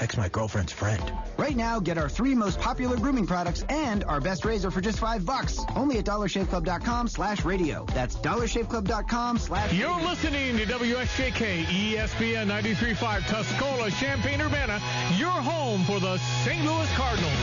Text my girlfriend's friend. Right now, get our 3 most popular grooming products and our best razor for just $5. Only at DollarShaveClub.com/radio. That's DollarShaveClub.com/radio. You're listening to WSJK ESPN 93.5 Tuscola, Champaign-Urbana, your home for the St. Louis Cardinals.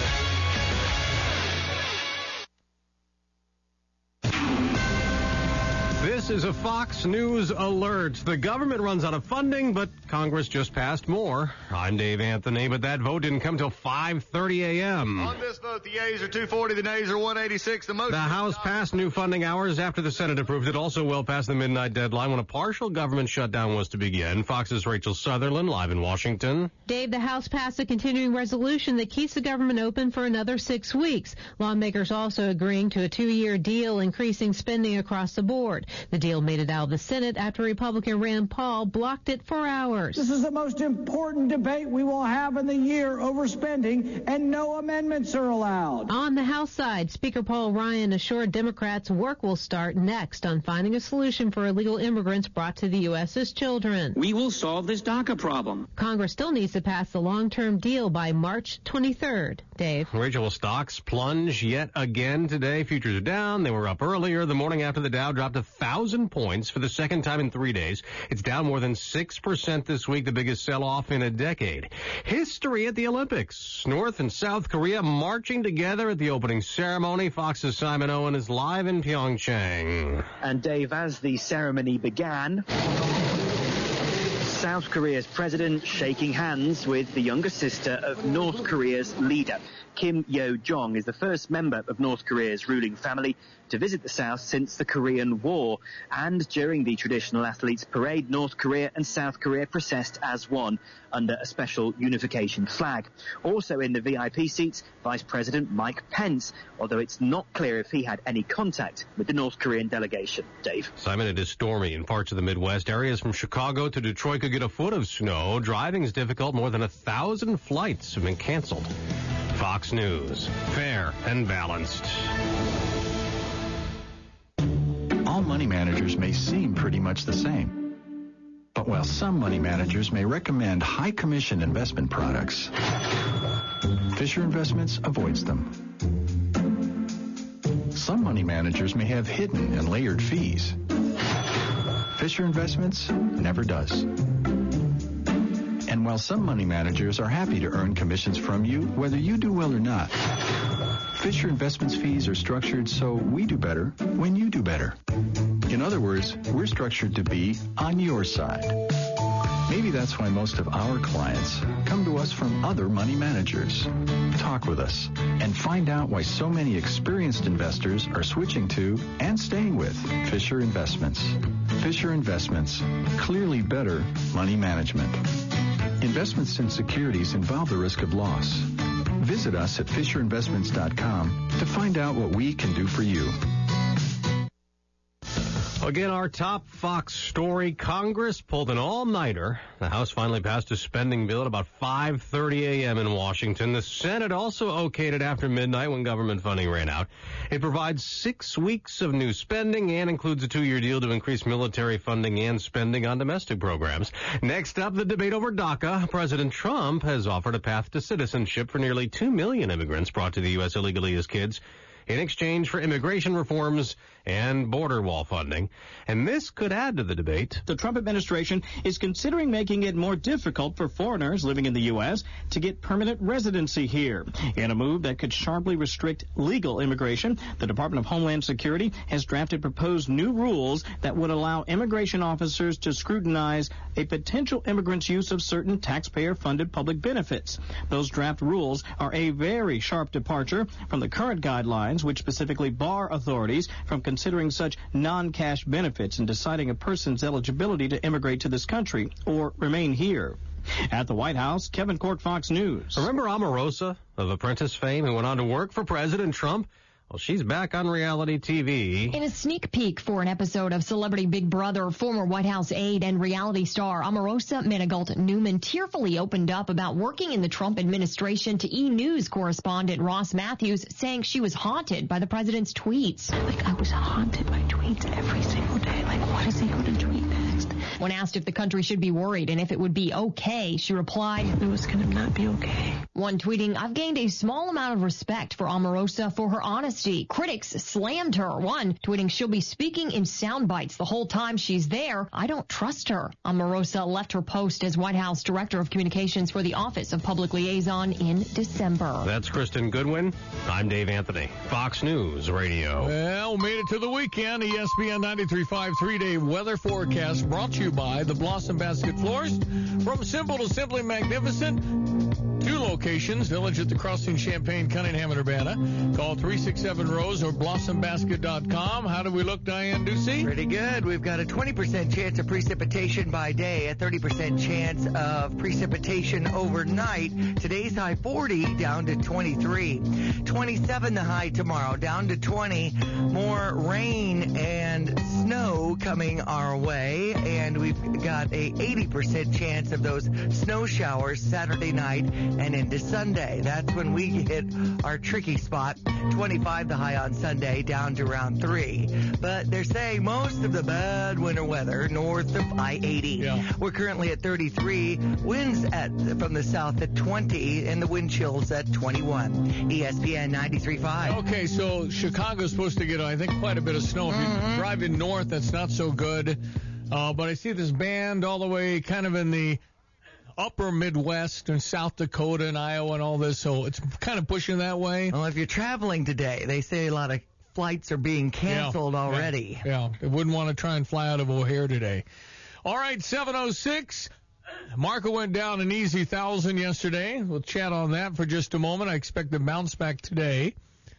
This is a Fox News alert. The government runs out of funding, but Congress just passed more. I'm Dave Anthony, but that vote didn't come till 5:30 a.m. On this vote, the yeas are 240, the nays are 186. The House passed new funding hours after the Senate approved it, also well past the midnight deadline when a partial government shutdown was to begin. Fox's Rachel Sutherland, live in Washington. Dave, the House passed a continuing resolution that keeps the government open for another 6 weeks. Lawmakers also agreeing to a 2-year deal increasing spending across the board. The deal made it out of the Senate after Republican Rand Paul blocked it for hours. This is the most important debate we will have in the year over spending, and no amendments are allowed. On the House side, Speaker Paul Ryan assured Democrats work will start next on finding a solution for illegal immigrants brought to the U.S. as children. We will solve this DACA problem. Congress still needs to pass the long-term deal by March 23rd. Dave. Rachel, stocks plunge yet again today. Futures are down. They were up earlier. The morning after the Dow dropped 1,000 points for the second time in 3 days. It's down more than 6% this week, the biggest sell-off in a decade. History at the Olympics. North and South Korea marching together at the opening ceremony. Fox's Simon Owen is live in Pyeongchang. And Dave, as the ceremony began, South Korea's president shaking hands with the younger sister of North Korea's leader. Kim Yo-jong is the first member of North Korea's ruling family to visit the South since the Korean War. And during the traditional athletes' parade, North Korea and South Korea processed as one under a special unification flag. Also in the VIP seats, Vice President Mike Pence, although it's not clear if he had any contact with the North Korean delegation. Dave. Simon, it is stormy in parts of the Midwest. Areas from Chicago to Detroit could get a foot of snow. Driving is difficult. More than 1,000 flights have been canceled. Fox News. Fair and balanced. All money managers may seem pretty much the same. But while some money managers may recommend high commission investment products, Fisher Investments avoids them. Some money managers may have hidden and layered fees. Fisher Investments never does. And while some money managers are happy to earn commissions from you, whether you do well or not, Fisher Investments fees are structured so we do better when you do better. In other words, we're structured to be on your side. Maybe that's why most of our clients come to us from other money managers. Talk with us and find out why so many experienced investors are switching to and staying with Fisher Investments. Fisher Investments, clearly better money management. Investments in securities involve the risk of loss. Visit us at FisherInvestments.com to find out what we can do for you. Again, our top Fox story, Congress pulled an all-nighter. The House finally passed a spending bill at about 5:30 a.m. in Washington. The Senate also okayed it after midnight when government funding ran out. It provides 6 weeks of new spending and includes a 2-year deal to increase military funding and spending on domestic programs. Next up, the debate over DACA. President Trump has offered a path to citizenship for nearly 2 million immigrants brought to the U.S. illegally as kids in exchange for immigration reforms and border wall funding. And this could add to the debate. The Trump administration is considering making it more difficult for foreigners living in the U.S. to get permanent residency here. In a move that could sharply restrict legal immigration, the Department of Homeland Security has drafted proposed new rules that would allow immigration officers to scrutinize a potential immigrant's use of certain taxpayer-funded public benefits. Those draft rules are a very sharp departure from the current guidelines, which specifically bar authorities from considering such non-cash benefits in deciding a person's eligibility to immigrate to this country or remain here. At the White House, Kevin Corke, Fox News. Remember Omarosa of Apprentice fame who went on to work for President Trump? Well, she's back on reality TV. In a sneak peek for an episode of Celebrity Big Brother, former White House aide and reality star Omarosa Manigault Newman tearfully opened up about working in the Trump administration to E! News correspondent Ross Matthews, saying she was haunted by the president's tweets. I was haunted by tweets every single day. What is he going to tweet next? When asked if the country should be worried and if it would be okay, she replied, It was going to not be okay. One tweeting, I've gained a small amount of respect for Omarosa for her honesty. Critics slammed her. One tweeting, she'll be speaking in sound bites the whole time she's there. I don't trust her. Omarosa left her post as White House Director of Communications for the Office of Public Liaison in December. That's Kristen Goodwin. I'm Dave Anthony. Fox News Radio. Well, made it to the weekend. ESPN 93.5 3-day weather forecast brought to you by the Blossom Basket Florist. From simple to simply magnificent. 2 locations, Village at the Crossing, Champaign, Cunningham, and Urbana. Call 367-ROSE or blossombasket.com. How do we look, Diane Ducey? Pretty good. We've got a 20% chance of precipitation by day, a 30% chance of precipitation overnight. Today's high 40, down to 23. 27 the high tomorrow, down to 20. More rain and snow coming our way, and we've got a 80% chance of those snow showers Saturday night and into Sunday. That's when we hit our tricky spot. 25 the high on Sunday, down to around 3. But they're saying most of the bad winter weather north of I-80. Yeah. We're currently at 33. Winds from the south at 20, and the wind chills at 21. ESPN 93.5. Okay, so Chicago's supposed to get, I think, quite a bit of snow. If you're driving north, that's not so good. But I see this band all the way kind of in the upper Midwest and South Dakota and Iowa and all this, so it's kind of pushing that way. Well, if you're traveling today, they say a lot of flights are being canceled already. Yeah, they wouldn't want to try and fly out of O'Hare today. All right, 7:06. Market went down an easy 1,000 yesterday. We'll chat on that for just a moment. I expect to bounce back today.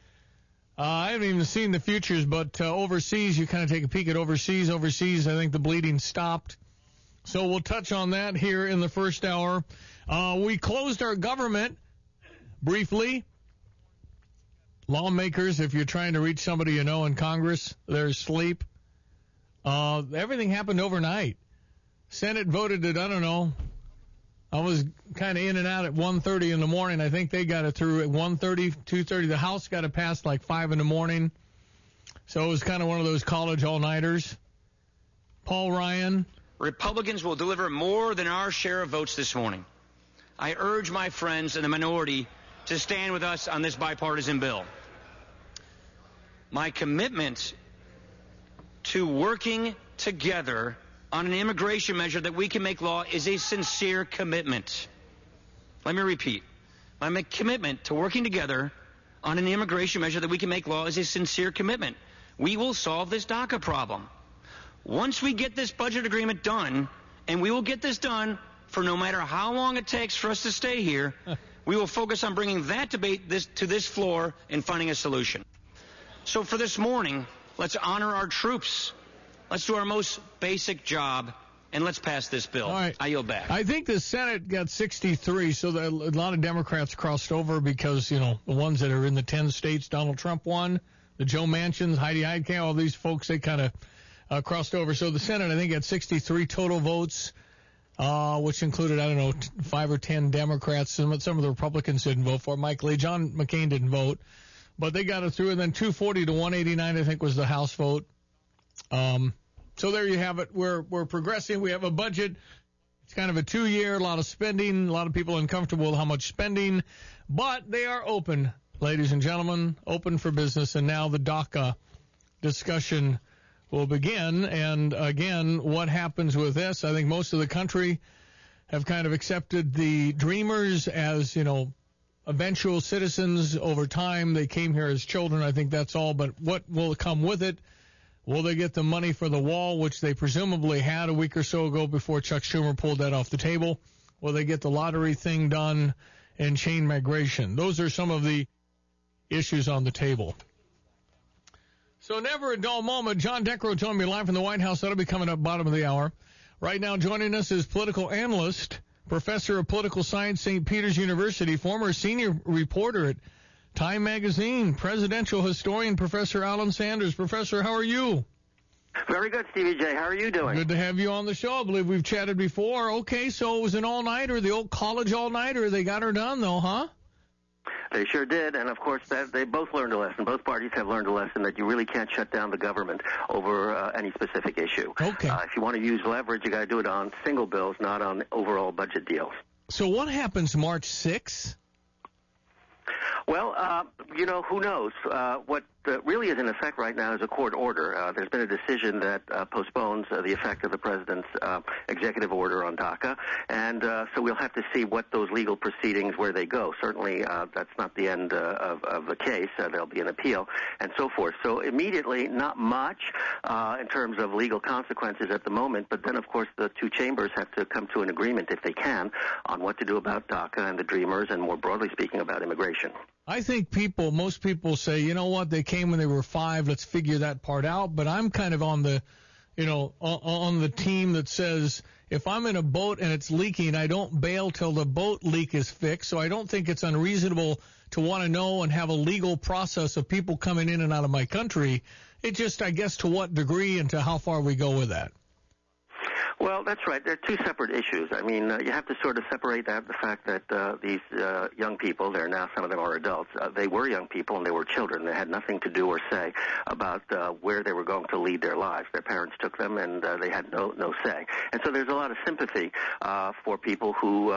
I haven't even seen the futures, but overseas, you kind of take a peek at overseas. Overseas, I think the bleeding stopped. So we'll touch on that here in the first hour. We closed our government briefly. Lawmakers, if you're trying to reach somebody you know in Congress, they're asleep. Everything happened overnight. Senate voted it, I don't know. I was kind of in and out at 1:30 in the morning. I think they got it through at 1:30, 2:30. The House got it passed like 5 in the morning. So it was kind of one of those college all-nighters. Paul Ryan. Republicans will deliver more than our share of votes this morning. I urge my friends in the minority to stand with us on this bipartisan bill. My commitment to working together on an immigration measure that we can make law is a sincere commitment. Let me repeat. My commitment to working together on an immigration measure that we can make law is a sincere commitment. We will solve this DACA problem. Once we get this budget agreement done, and we will get this done for no matter how long it takes for us to stay here, we will focus on bringing that debate to this floor and finding a solution. So for this morning, let's honor our troops. Let's do our most basic job, and let's pass this bill. All right. I yield back. I think the Senate got 63, so a lot of Democrats crossed over because, the ones that are in the 10 states, Donald Trump won, the Joe Manchins, Heidi Heitkamp, all these folks, they kind of crossed over. So the Senate, I think, got 63 total votes, which included, 5 or 10 Democrats. Some of the Republicans didn't vote for it. Mike Lee, John McCain didn't vote. But they got it through, and then 240 to 189, I think, was the House vote. So there you have it. We're progressing. We have a budget. It's kind of a 2-year, a lot of spending, a lot of people uncomfortable with how much spending. But they are open, ladies and gentlemen, open for business. And now the DACA discussion will begin. And, again, what happens with this? I think most of the country have kind of accepted the Dreamers as, eventual citizens over time. They came here as children. I think that's all. But what will come with it? Will they get the money for the wall, which they presumably had a week or so ago before Chuck Schumer pulled that off the table? Will they get the lottery thing done and chain migration? Those are some of the issues on the table. So never a dull moment. John Decro joined me live from the White House. That'll be coming up bottom of the hour. Right now joining us is political analyst, professor of political science, St. Peter's University, former senior reporter at Time Magazine, presidential historian, Professor Alan Sanders. Professor, how are you? Very good, Stevie J. How are you doing? Good to have you on the show. I believe we've chatted before. Okay, so it was an all-nighter, the old college all-nighter. They got her done, though, huh? They sure did, and of course they both learned a lesson. Both parties have learned a lesson that you really can't shut down the government over any specific issue. Okay. If you want to use leverage, you got to do it on single bills, not on overall budget deals. So what happens March 6th? Well, who knows? What really is in effect right now is a court order. There's been a decision that postpones the effect of the president's executive order on DACA, and so we'll have to see what those legal proceedings, where they go. Certainly, that's not the end of the case. There'll be an appeal and so forth. So immediately, not much in terms of legal consequences at the moment, but then, of course, the two chambers have to come to an agreement, if they can, on what to do about DACA and the Dreamers, and more broadly speaking, about immigration. I think most people say, you know what, they came when they were 5, let's figure that part out. But I'm kind of on the, on the team that says if I'm in a boat and it's leaking, I don't bail till the boat leak is fixed. So I don't think it's unreasonable to want to know and have a legal process of people coming in and out of my country. It just, I guess, to what degree and to how far we go with that. Well, that's right. They're two separate issues. I mean, you have to sort of separate out the fact that these young people, some of them are adults, they were young people and they were children. They had nothing to do or say about where they were going to lead their lives. Their parents took them and they had no say. And so there's a lot of sympathy for people who,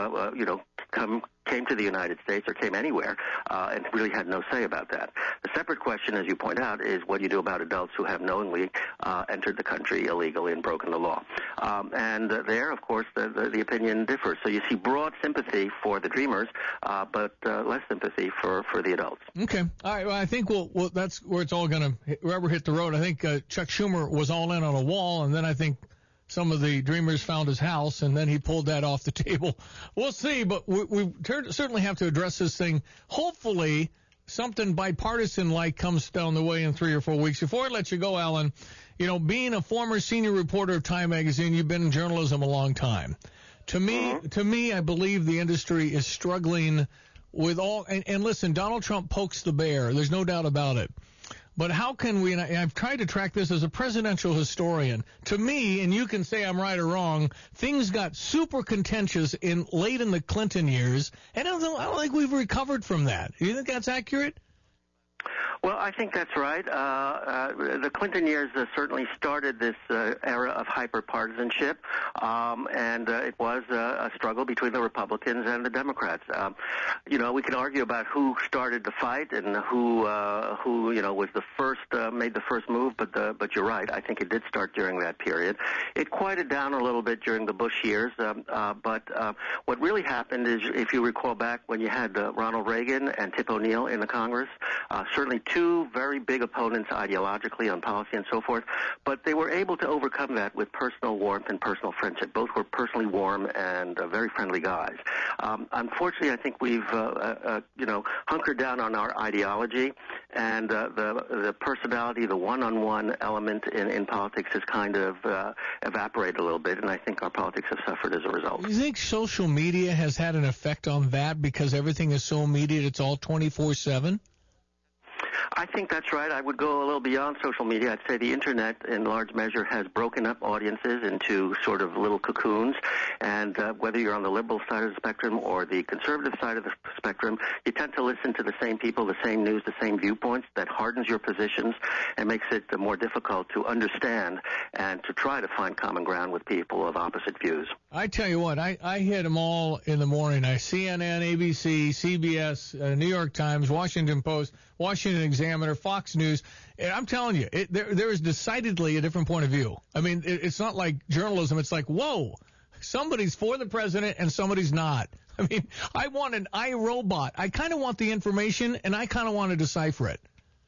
came to the United States or came anywhere and really had no say about that. The separate question, as you point out, is what do you do about adults who have knowingly entered the country illegally and broken the law? And there, of course, the opinion differs. So you see broad sympathy for the Dreamers, but less sympathy for the adults. Okay. All right. Well, I think that's where it's all going to rubber hit the road. I think Chuck Schumer was all in on a wall, and then I think some of the Dreamers found his house, and then he pulled that off the table. We'll see, but we certainly have to address this thing. Hopefully, something bipartisan-like comes down the way in 3 or 4 weeks. Before I let you go, Alan, being a former senior reporter of Time Magazine, you've been in journalism a long time. To me, I believe the industry is struggling with all. And listen, Donald Trump pokes the bear. There's no doubt about it. But how can we, and I've tried to track this as a presidential historian, to me, and you can say I'm right or wrong, things got super contentious late in the Clinton years, and I don't think we've recovered from that. Do you think that's accurate? Well, I think that's right. The Clinton years certainly started this era of hyper-partisanship, and it was a struggle between the Republicans and the Democrats. We can argue about who started the fight and who was the first, made the first move, but you're right. I think it did start during that period. It quieted down a little bit during the Bush years, but what really happened is, if you recall back when you had Ronald Reagan and Tip O'Neill in the Congress, certainly two very big opponents ideologically on policy and so forth, but they were able to overcome that with personal warmth and personal friendship. Both were personally warm and very friendly guys. Unfortunately, I think we've hunkered down on our ideology, and the personality, the one-on-one element in politics has kind of evaporated a little bit, and I think our politics have suffered as a result. Do you think social media has had an effect on that because everything is so immediate, it's all 24/7? I think that's right. I would go a little beyond social media. I'd say the Internet, in large measure, has broken up audiences into sort of little cocoons. And whether you're on the liberal side of the spectrum or the conservative side of the spectrum, you tend to listen to the same people, the same news, the same viewpoints. That hardens your positions and makes it more difficult to understand and to try to find common ground with people of opposite views. I tell you what, I hit them all in the morning. CNN, ABC, CBS, New York Times, Washington Post, Washington Examiner, Fox News. And I'm telling you, there is decidedly a different point of view. I mean, it's not like journalism. It's like, whoa, somebody's for the president and somebody's not. I mean, I want an iRobot. I kind of want the information, and I kind of want to decipher it.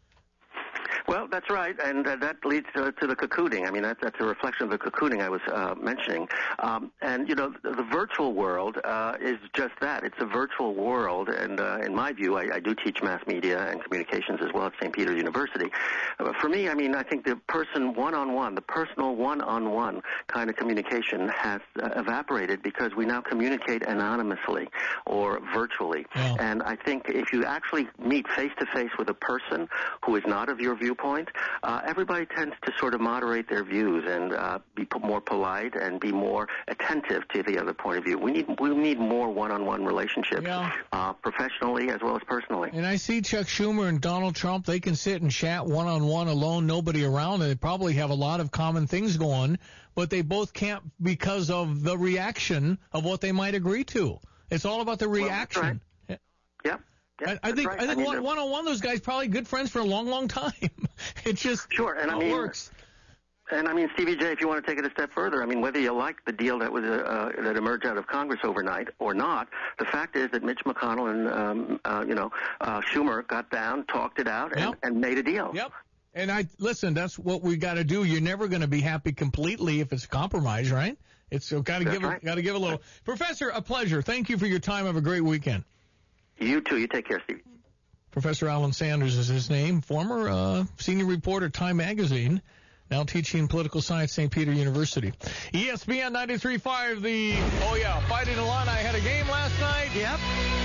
Well, that's right, and that leads to the cocooning. I mean, that's a reflection of the cocooning I was mentioning. And, the virtual world is just that. It's a virtual world, and in my view, I do teach mass media and communications as well at St. Peter's University. For me, I mean, I think the person one-on-one, the personal one-on-one kind of communication has evaporated because we now communicate anonymously or virtually. Yeah. And I think if you actually meet face-to-face with a person who is not of your view, viewpoint, everybody tends to sort of moderate their views and be more polite and be more attentive to the other point of view. We need more one-on-one relationship, professionally as well as personally. And I see Chuck Schumer and Donald Trump, they can sit and chat one-on-one alone, nobody around, and they probably have a lot of common things going, but they both can't because of the reaction of what they might agree to. It's all about the reaction. Well, that's right. Yeah. I think one-on-one, those guys probably good friends for a long, long time. It just works. And I mean, Stevie J, if you want to take it a step further, I mean, whether you like the deal that was that emerged out of Congress overnight or not, the fact is that Mitch McConnell and Schumer got down, talked it out, and made a deal. Yep. And listen, that's what we got to do. You're never going to be happy completely if it's a compromise, right? It's got to give a little. Professor, a pleasure. Thank you for your time. Have a great weekend. You too. You take care, Stevie. Professor Alan Sanders is his name, former senior reporter, Time Magazine. Now teaching political science, St. Peter University. ESPN 93.5, Fighting Illini had a game last night. Yep.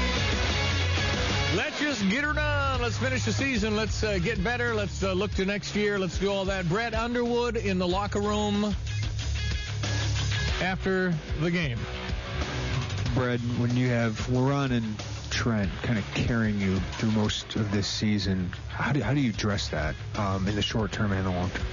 Let's just get her done. Let's finish the season. Let's get better. Let's look to next year. Let's do all that. Brett Underwood in the locker room after the game. Brett, when you have Warren and Trent kind of carrying you through most of this season, how do you address that in the short term and the long term?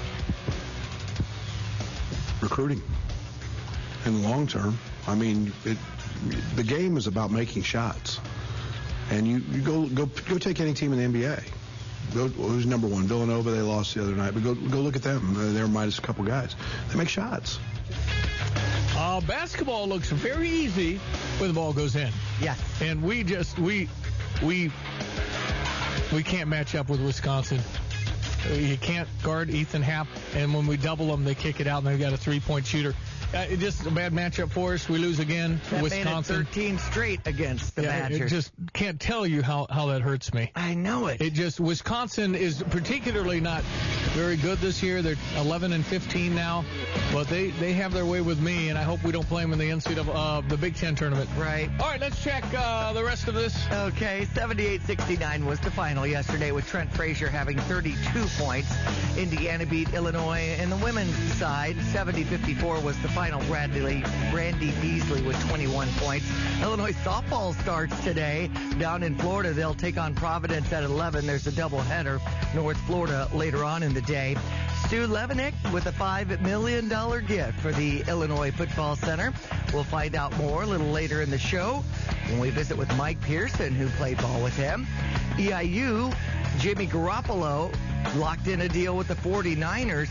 Recruiting. In the long term, I mean, the game is about making shots. And you go take any team in the NBA. Who's number one? Villanova, they lost the other night. But go look at them. They're minus a couple guys. They make shots. Basketball looks very easy when the ball goes in. Yes. And we can't match up with Wisconsin. You can't guard Ethan Happ, and when we double them, they kick it out, and they've got a three-point shooter. It's just a bad matchup for us. We lose again for Wisconsin. Made it 13 straight against the Badgers. It just can't tell you how that hurts me. I know it. Wisconsin is particularly not very good this year. They're 11-15 now, but they have their way with me, and I hope we don't play them in the NCAA, the Big Ten tournament. Right. All right, let's check the rest of this. Okay, 78-69 was the final yesterday with Trent Frazier having 32 points. Indiana beat Illinois. In the women's side, 70-54 was the final. Brandy Beasley with 21 points. Illinois softball starts today down in Florida. They'll take on Providence at 11. There's a doubleheader. North Florida later on in the day. Stu Levenick with a $5 million gift for the Illinois Football Center. We'll find out more a little later in the show when we visit with Mike Pearson, who played ball with him. EIU, Jimmy Garoppolo locked in a deal with the 49ers.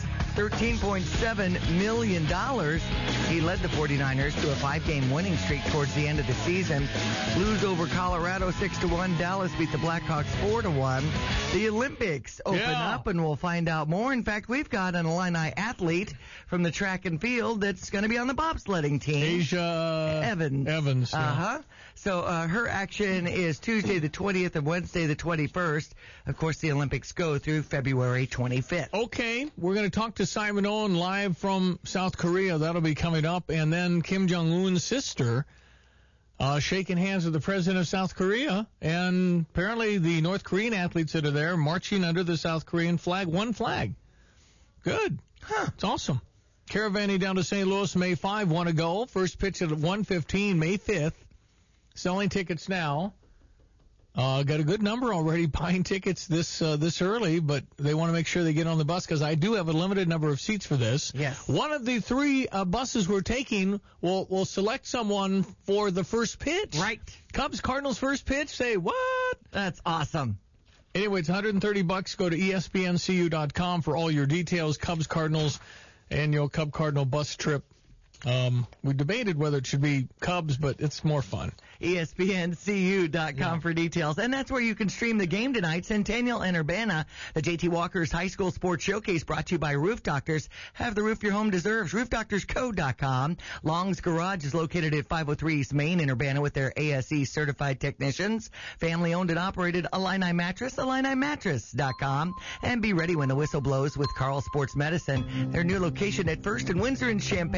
$13.7 million. He led the 49ers to a 5-game winning streak towards the end of the season. Lose over Colorado 6-1. Dallas beat the Blackhawks 4-1. The Olympics open up, and we'll find out more. In fact, we've got an Illini athlete from the track and field that's going to be on the bobsledding team. Asia Evans. Uh-huh. So her action is Tuesday the 20th and Wednesday the 21st. Of course, the Olympics go through February 25th. Okay, we're going to talk to Simon Owen live from South Korea. That'll be coming up. And then Kim Jong-un's sister shaking hands with the president of South Korea. And apparently the North Korean athletes that are there marching under the South Korean flag, one flag. Good. It's awesome. Caravanning down to St. Louis May 5, want to go. First pitch at 1:15 May 5th. Selling tickets now. Got a good number already buying tickets this early, but they want to make sure they get on the bus because I do have a limited number of seats for this. Yes. One of the three buses we're taking will select someone for the first pitch. Right. Cubs Cardinals first pitch. Say what? That's awesome. Anyway, it's $130. Go to ESPNCU.com for all your details. Cubs Cardinals annual Cub Cardinal bus trip. We debated whether it should be Cubs, but it's more fun. ESPNCU.com for details. And that's where you can stream the game tonight. Centennial and Urbana, the J.T. Walker's High School Sports Showcase brought to you by Roof Doctors. Have the roof your home deserves. RoofDoctorsCo.com. Long's Garage is located at 503 East Main in Urbana with their ASE certified technicians. Family owned and operated Illini Mattress, IlliniMattress.com. And be ready when the whistle blows with Carl Sports Medicine. Their new location at First and Windsor in Champaign.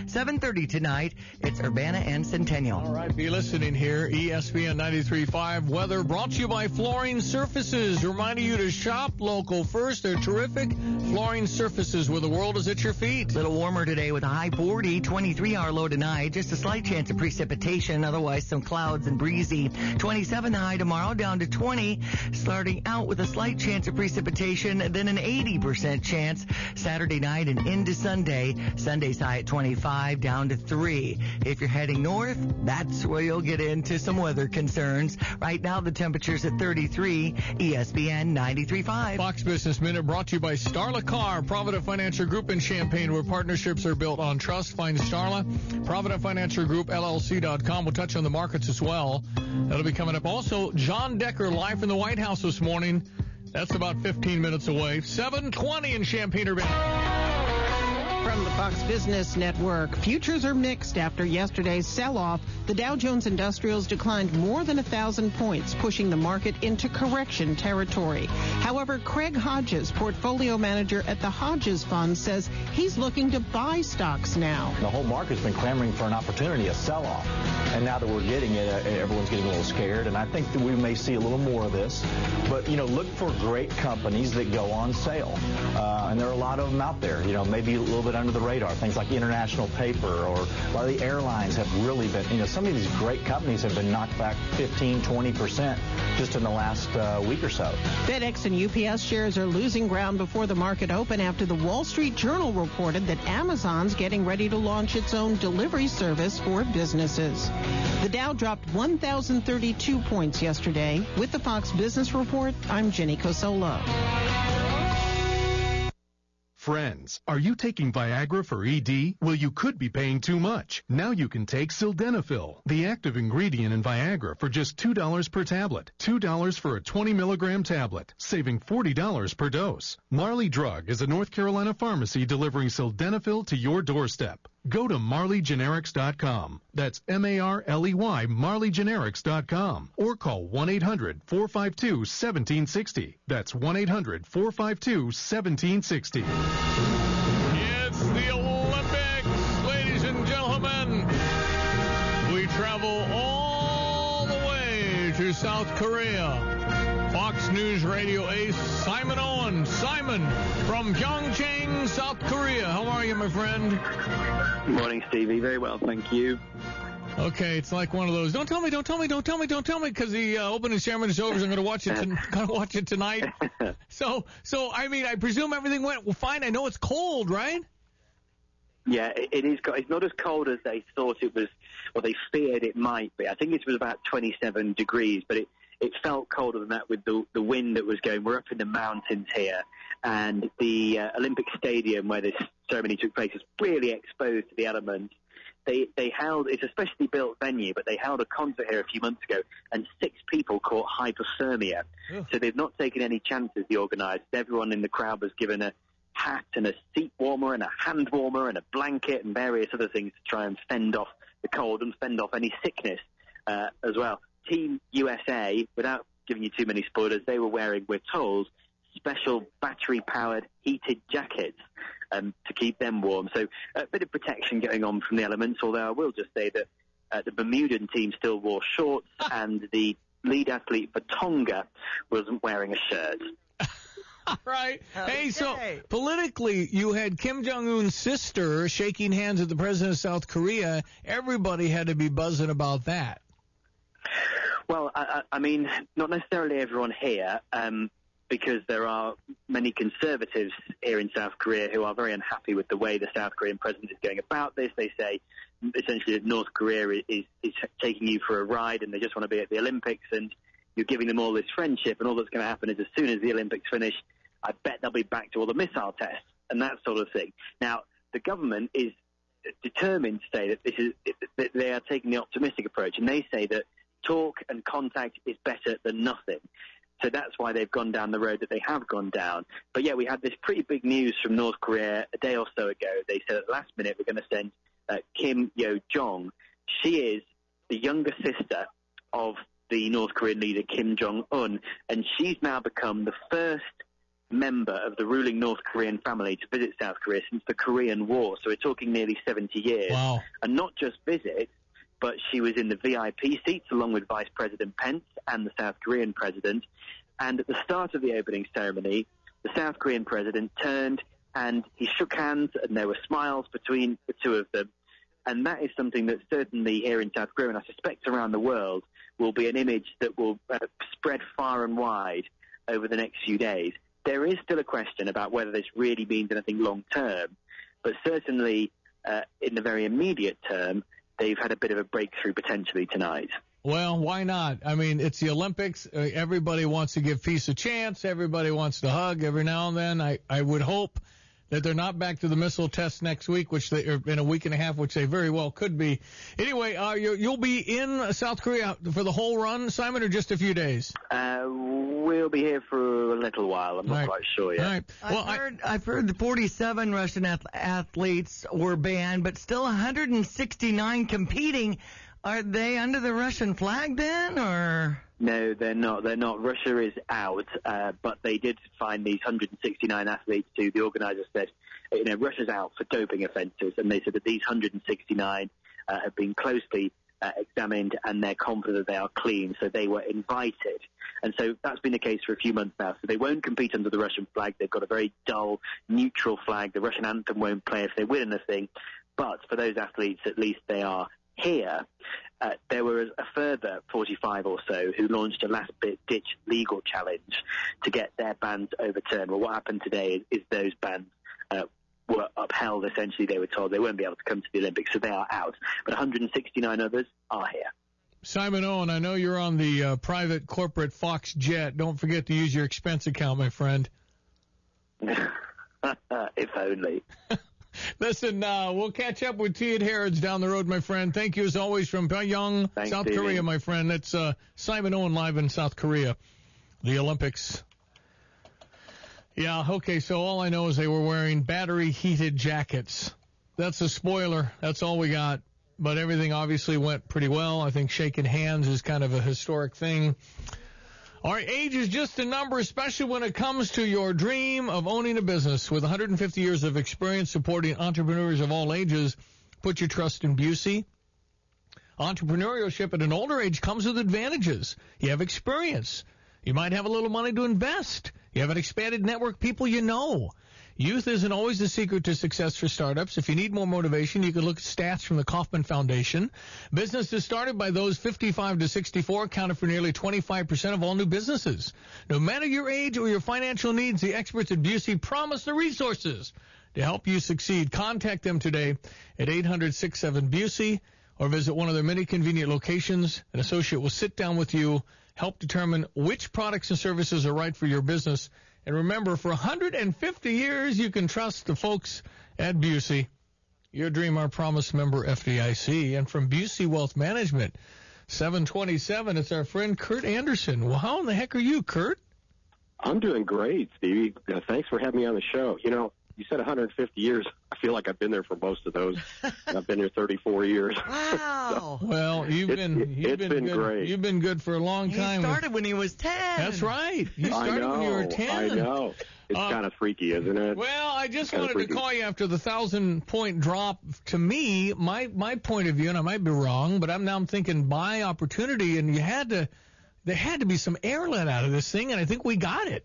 7:30 tonight. It's Urbana and Centennial. All right, be listening here. ESPN 93.5 weather brought to you by Flooring Surfaces. Reminding you to shop local first. They're terrific. Flooring Surfaces, where the world is at your feet. A little warmer today with a high 40, 23-hour low tonight. Just a slight chance of precipitation. Otherwise, some clouds and breezy. 27 high tomorrow, down to 20. Starting out with a slight chance of precipitation, then an 80% chance Saturday night and into Sunday. Sunday's high at 25, down to 3. If you're heading north, that's where you'll get into some weather concerns. Right now, the temperature's at 33. ESPN 93.5. Fox Business Minute brought to you by Starla Car, Provident Financial Group in Champaign, where partnerships are built on trust. Find Starla, Provident Financial Group, LLC.com. We'll touch on the markets as well. That'll be coming up. Also, John Decker live from the White House this morning. That's about 15 minutes away. 7:20 in Champaign-Urbana. From the Fox Business Network, futures are mixed after yesterday's sell-off. The Dow Jones Industrials declined more than 1,000 points, pushing the market into correction territory. However, Craig Hodges, portfolio manager at the Hodges Fund, says he's looking to buy stocks now. The whole market's been clamoring for an opportunity, a sell-off. And now that we're getting it, everyone's getting a little scared. And I think that we may see a little more of this. But, look for great companies that go on sale. And there are a lot of them out there, maybe a little bit under the radar. Things like International Paper, or a lot of the airlines have really been, some of these great companies have been knocked back 15, 20% just in the last week or so. FedEx and UPS shares are losing ground before the market open after the Wall Street Journal reported that Amazon's getting ready to launch its own delivery service for businesses. The Dow dropped 1,032 points yesterday. With the Fox Business Report, I'm Jenny Cosola. Friends, are you taking Viagra for ED? Well, you could be paying too much. Now you can take Sildenafil, the active ingredient in Viagra, for just $2 per tablet. $2 for a 20-milligram tablet, saving $40 per dose. Marley Drug is a North Carolina pharmacy delivering Sildenafil to your doorstep. Go to MarleyGenerics.com. That's M-A-R-L-E-Y, MarleyGenerics.com. Or call 1-800-452-1760. That's 1-800-452-1760. It's the Olympics, ladies and gentlemen. We travel all the way to South Korea. Fox News Radio ace Simon Owen. Simon from Pyeongchang, South Korea. How are you, my friend? Good morning, Stevie. Very well, thank you. Okay, it's like one of those. Don't tell me, because the opening ceremony is over. So I'm going to watch it. Watch it tonight. So I mean, I presume everything went well, fine. I know it's cold, right? Yeah, it is. It's not as cold as they thought it was, or they feared it might be. I think it was about 27 degrees, but it felt colder than that with the wind that was going. We're up in the mountains here, and the Olympic Stadium where this ceremony took place is really exposed to the elements. They held, it's a specially built venue, but they held a concert here a few months ago, and 6 people caught hypothermia. Ugh. So they've not taken any chances, the organisers. Everyone in the crowd was given a hat and a seat warmer and a hand warmer and a blanket and various other things to try and fend off the cold and fend off any sickness as well. Team USA, without giving you too many spoilers, they were wearing, we're told, special battery-powered heated jackets to keep them warm. So a bit of protection going on from the elements, although I will just say that the Bermudan team still wore shorts and the lead athlete for Tonga wasn't wearing a shirt. Right. Okay. Hey, so politically, you had Kim Jong-un's sister shaking hands with the president of South Korea. Everybody had to be buzzing about that. Well, I mean, not necessarily everyone here, because there are many conservatives here in South Korea who are very unhappy with the way the South Korean president is going about this. They say essentially that North Korea is taking you for a ride and they just want to be at the Olympics, and you're giving them all this friendship, and all that's going to happen is as soon as the Olympics finish, I bet they'll be back to all the missile tests and that sort of thing. Now, the government is determined to say that they are taking the optimistic approach, and they say that talk and contact is better than nothing. So that's why they've gone down the road that they have gone down. But yeah, we had this pretty big news from North Korea a day or so ago. They said at the last minute we're going to send Kim Yo-jong. She is the younger sister of the North Korean leader Kim Jong-un, and she's now become the first member of the ruling North Korean family to visit South Korea since the Korean War. So we're talking nearly 70 years. Wow. And not just visit, but she was in the VIP seats along with Vice President Pence and the South Korean president. And at the start of the opening ceremony, the South Korean president turned and he shook hands, and there were smiles between the two of them. And that is something that certainly here in South Korea, and I suspect around the world, will be an image that will spread far and wide over the next few days. There is still a question about whether this really means anything long-term, but certainly in the very immediate term, they've had a bit of a breakthrough potentially tonight. Well, why not? I mean, it's the Olympics. Everybody wants to give peace a chance. Everybody wants to hug every now and then. I would hope that they're not back to the missile test next week, which they are in a week and a half, which they very well could be. Anyway, you'll be in South Korea for the whole run, Simon, or just a few days? We'll be here for a little while. I'm not quite sure yet. All right. Well, I've heard the 47 Russian athletes were banned, but still 169 competing. Are they under the Russian flag then, or? No, they're not. They're not. Russia is out, but they did find these 169 athletes who the organizers said, Russia's out for doping offences, and they said that these 169 have been closely examined, and they're confident that they are clean, so they were invited. And so that's been the case for a few months now. So they won't compete under the Russian flag. They've got a very dull, neutral flag. The Russian anthem won't play if they win anything. But for those athletes, at least they are here. There were a further 45 or so who launched a last-ditch legal challenge to get their bans overturned. Well, what happened today is those bans were upheld, essentially. They were told they won't be able to come to the Olympics, so they are out. But 169 others are here. Simon Owen, I know you're on the private corporate Fox jet. Don't forget to use your expense account, my friend. If only. Listen, we'll catch up with T at Harrods down the road, my friend. Thank you, as always, from Pyongyang, South Korea, my friend. That's Simon Owen live in South Korea, the Olympics. Yeah, okay, so all I know is they were wearing battery-heated jackets. That's a spoiler. That's all we got. But everything obviously went pretty well. I think shaking hands is kind of a historic thing. All right, age is just a number, especially when it comes to your dream of owning a business. With 150 years of experience supporting entrepreneurs of all ages, put your trust in Busey. Entrepreneurship at an older age comes with advantages. You have experience. You might have a little money to invest. You have an expanded network of people you know. Youth isn't always the secret to success for startups. If you need more motivation, you can look at stats from the Kauffman Foundation. Businesses started by those 55 to 64 accounted for nearly 25% of all new businesses. No matter your age or your financial needs, the experts at Busey promise the resources to help you succeed. Contact them today at 800-67-BUSEY or visit one of their many convenient locations. An associate will sit down with you, help determine which products and services are right for your business. And remember, for 150 years, you can trust the folks at Busey. Your dream, our promise, member FDIC. And from Busey Wealth Management, 727, it's our friend Kurt Anderson. Well, how in the heck are you, Kurt? I'm doing great, Stevie. Thanks for having me on the show. You said 150 years. I feel like I've been there for most of those. I've been here 34 years. Wow. So, well, you've been good. Great. You've been good for a long time. He started when he was 10. That's right. You started when you were 10. I know. It's kind of freaky, isn't it? Well, I just wanted to call you after the 1,000-point drop. To me, my point of view, and I might be wrong, but I'm thinking buy opportunity, and there had to be some air let out of this thing, and I think we got it.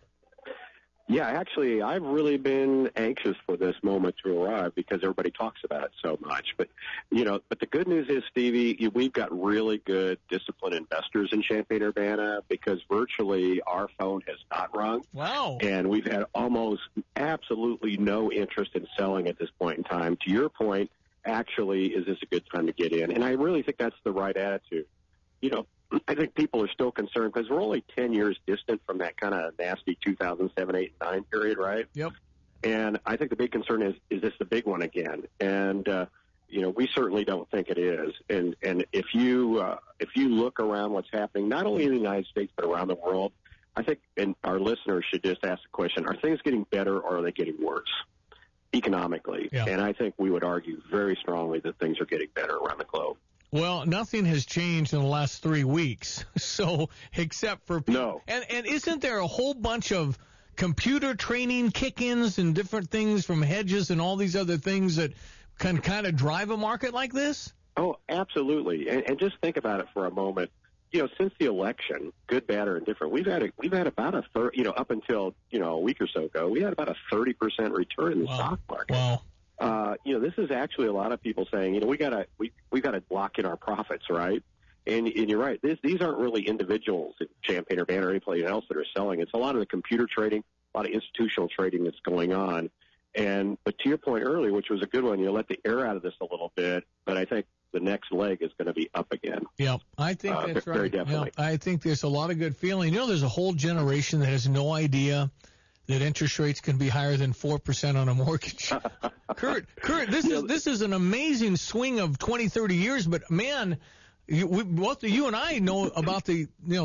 Yeah, actually, I've really been anxious for this moment to arrive because everybody talks about it so much. But the good news is, Stevie, we've got really good, disciplined investors in Champaign-Urbana because virtually our phone has not rung. Wow. And we've had almost absolutely no interest in selling at this point in time. To your point, actually, is this a good time to get in? And I really think that's the right attitude. I think people are still concerned because we're only 10 years distant from that kind of nasty 2007, 8, 9 period, right? Yep. And I think the big concern is this the big one again? And, we certainly don't think it is. And if you look around what's happening, not only in the United States but around the world, I think and our listeners should just ask the question, are things getting better or are they getting worse economically? Yeah. And I think we would argue very strongly that things are getting better around the globe. Well, nothing has changed in the last 3 weeks, so except for no. And isn't there a whole bunch of computer training kick-ins and different things from hedges and all these other things that can kind of drive a market like this? Oh, absolutely. And just think about it for a moment. Since the election, good, bad, or indifferent, we've had about a third. Up until a week or so ago, we had about a 30% return in the stock market. Wow. This is actually a lot of people saying, we gotta lock in our profits, right? And you're right. These aren't really individuals at Champaign Urbana or anybody else that are selling. It's a lot of the computer trading, a lot of institutional trading that's going on. But to your point earlier, which was a good one, let the air out of this a little bit. But I think the next leg is going to be up again. Yeah, I think that's right. Very definitely. Yeah, I think there's a lot of good feeling. There's a whole generation that has no idea that interest rates can be higher than 4% on a mortgage. Kurt, this is an amazing swing of 20, 30 years, but man, both you and I know about the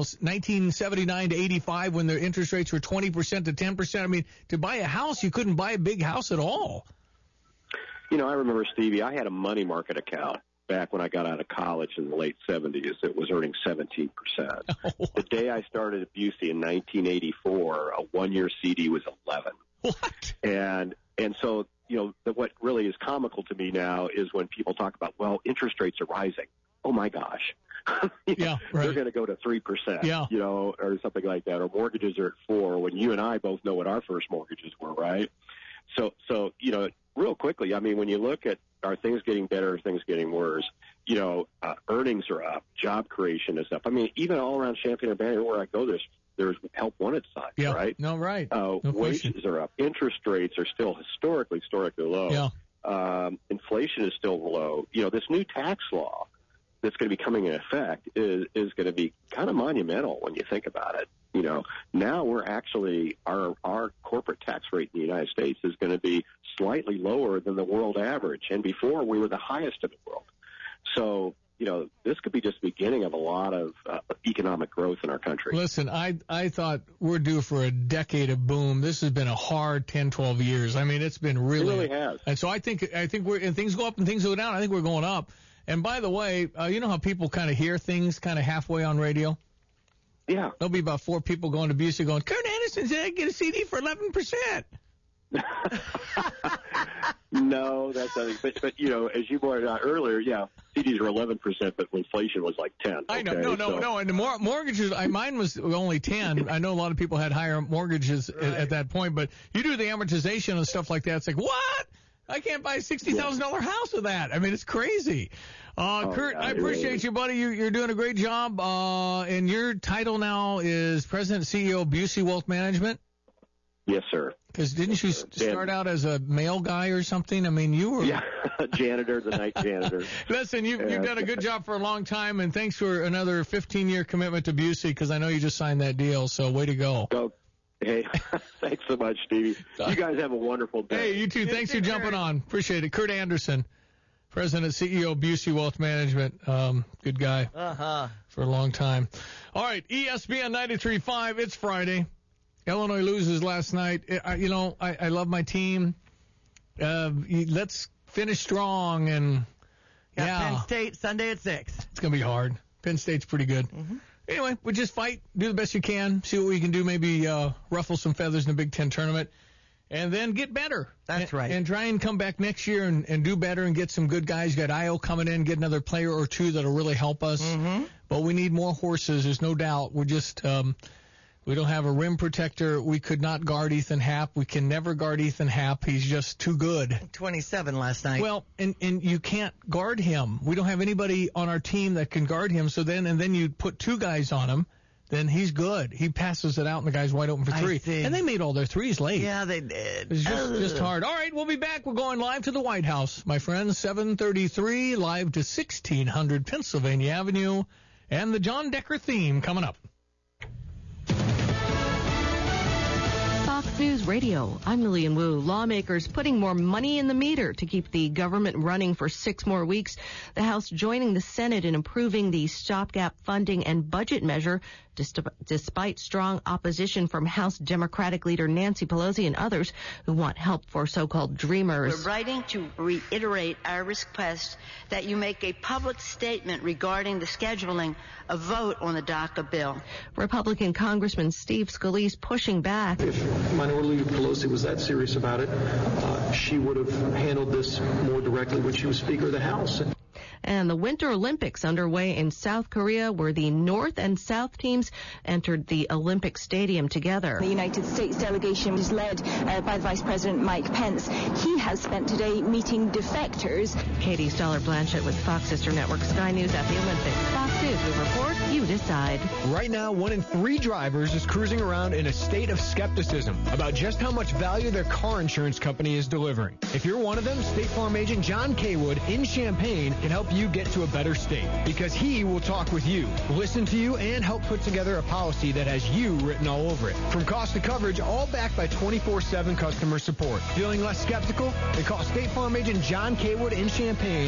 1979 to 85 when the interest rates were 20% to 10%. I mean, to buy a house, you couldn't buy a big house at all. I remember, Stevie, I had a money market account back when I got out of college in the late 70s. It was earning 17%. Oh. The day I started at Busey in 1984, a one-year CD was 11. What? And so, what really is comical to me now is when people talk about, interest rates are rising. Oh, my gosh. Yeah, right. They're going to go to 3%, or something like that. Or mortgages are at 4%, when you and I both know what our first mortgages were, right? So real quickly, I mean, when you look at are things getting better, are things getting worse, earnings are up, job creation is up. I mean, even all around Champaign-Urbana, where I go, there's help wanted signs, right? No, right. No wages question. are up. Interest rates are still historically low. Yeah. Inflation is still low. This new tax law that's going to be coming in effect is going to be kind of monumental when you think about it. Now we're actually, our corporate tax rate in the United States is going to be slightly lower than the world average. And before, we were the highest in the world. So, this could be just the beginning of a lot of economic growth in our country. Listen, I thought we're due for a decade of boom. This has been a hard 10, 12 years. I mean, it's been really. It really has. And so I think we're, and things go up and things go down. I think we're going up. And by the way, you know how people kind of hear things kind of halfway on radio? Yeah. There'll be about 4 people going to Busey going, Kurt Anderson said I get a CD for 11%. No, that's not. But as you pointed out earlier, CDs are 11%, but inflation was like 10. I know, no. And the mortgages, mine was only 10. I know a lot of people had higher mortgages at that point, but you do the amortization and stuff like that. It's like, what? I can't buy a $60,000 house with that. I mean, it's crazy. Kurt, I appreciate you, buddy. You're doing a great job. And your title now is President and CEO of Busey Wealth Management? Yes, sir. Because didn't you start out as a mail guy or something? I mean, you were... Yeah, janitor, the night janitor. Listen, you've done a good job for a long time, and thanks for another 15-year commitment to Busey, because I know you just signed that deal, so way to go. Hey, thanks so much, Stevie. You guys have a wonderful day. Hey, you too. Thanks for jumping on. Appreciate it. Kurt Anderson, President and CEO of Busey Wealth Management. Good guy for a long time. All right, ESPN 93.5. It's Friday. Illinois loses last night. I love my team. Let's finish strong. And Penn State Sunday at 6. It's going to be hard. Penn State's pretty good. Mm-hmm. Anyway, we just fight, do the best you can, see what we can do, maybe ruffle some feathers in the Big Ten tournament, and then get better. That's right. And try and come back next year and do better and get some good guys. You got Io coming in, get another player or two that'll really help us. Mm-hmm. But we need more horses, there's no doubt. We're just we don't have a rim protector. We could not guard Ethan Happ. We can never guard Ethan Happ. He's just too good. 27 last night. Well, and you can't guard him. We don't have anybody on our team that can guard him. So then you put 2 guys on him, then he's good. He passes it out, and the guy's wide open for 3. And they made all their threes late. Yeah, they did. It's just hard. All right, we'll be back. We're going live to the White House, my friends. 733, live to 1600 Pennsylvania Avenue, and the John Decker theme coming up. Fox News Radio, I'm Lillian Wu. Lawmakers putting more money in the meter to keep the government running for 6 more weeks. The House joining the Senate in approving the stopgap funding and budget measure despite strong opposition from House Democratic leader Nancy Pelosi and others who want help for so-called dreamers. We're writing to reiterate our request that you make a public statement regarding the scheduling a vote on the DACA bill. Republican Congressman Steve Scalise pushing back. If Minority Leader Pelosi was that serious about it, she would have handled this more directly when she was Speaker of the House. And the Winter Olympics underway in South Korea, where the North and South teams entered the Olympic Stadium together. The United States delegation is led by Vice President Mike Pence. He has spent today meeting defectors. Katie Stoller-Blanchett with Fox Sister Network Sky News at the Olympics. Fox News, we report, you decide. Right now, 1 in 3 drivers is cruising around in a state of skepticism about just how much value their car insurance company is delivering. If you're one of them, State Farm agent John Kaywood in Champaign can help you get to a better state, because he will talk with you, listen to you, and help put together a policy that has you written all over it. From cost to coverage, all backed by 24/7 customer support. Feeling less skeptical? Then call State Farm agent John Kaywood in Champaign,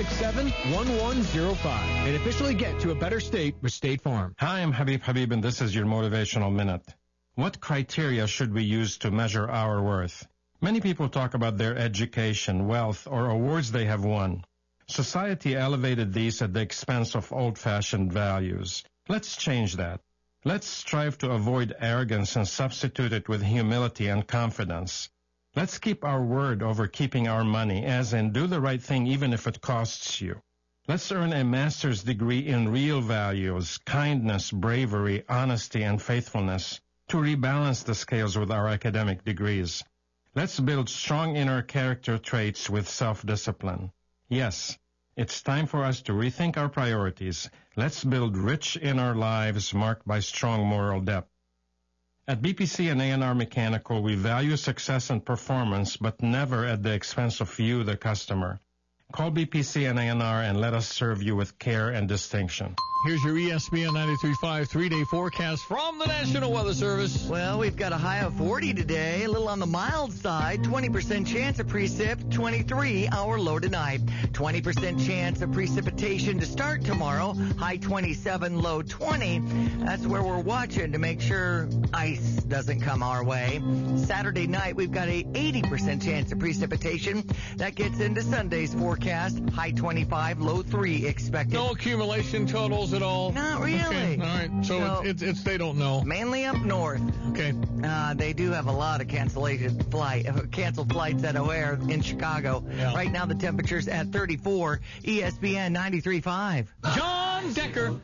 367-1105, and officially get to a better state with State Farm. Hi, I'm Habib, and this is your Motivational Minute. What criteria should we use to measure our worth? Many people talk about their education, wealth, or awards they have won. Society elevated these at the expense of old-fashioned values. Let's change that. Let's strive to avoid arrogance and substitute it with humility and confidence. Let's keep our word over keeping our money, as in do the right thing even if it costs you. Let's earn a master's degree in real values, kindness, bravery, honesty, and faithfulness to rebalance the scales with our academic degrees. Let's build strong inner character traits with self-discipline. Yes, it's time for us to rethink our priorities. Let's build rich inner lives marked by strong moral depth. At BPC and A&R Mechanical, we value success and performance, but never at the expense of you, the customer. Call BPC and A&R and let us serve you with care and distinction. Here's your ESPN 93.5 3-day forecast from the National Weather Service. Well, we've got a high of 40 today, a little on the mild side, 20% chance of precip, 23-hour low tonight. 20% chance of precipitation to start tomorrow, high 27, low 20. That's where we're watching to make sure ice doesn't come our way. Saturday night, we've got a 80% chance of precipitation. That gets into Sunday's forecast, high 25, low 3 expected. No accumulation totals at all? Not really. Okay, all right. So it's they don't know. Mainly up north. Okay. They do have a lot of canceled flights at O'Hare in Chicago. Yeah. Right now the temperature's at 34. ESPN 93.5. John Decker.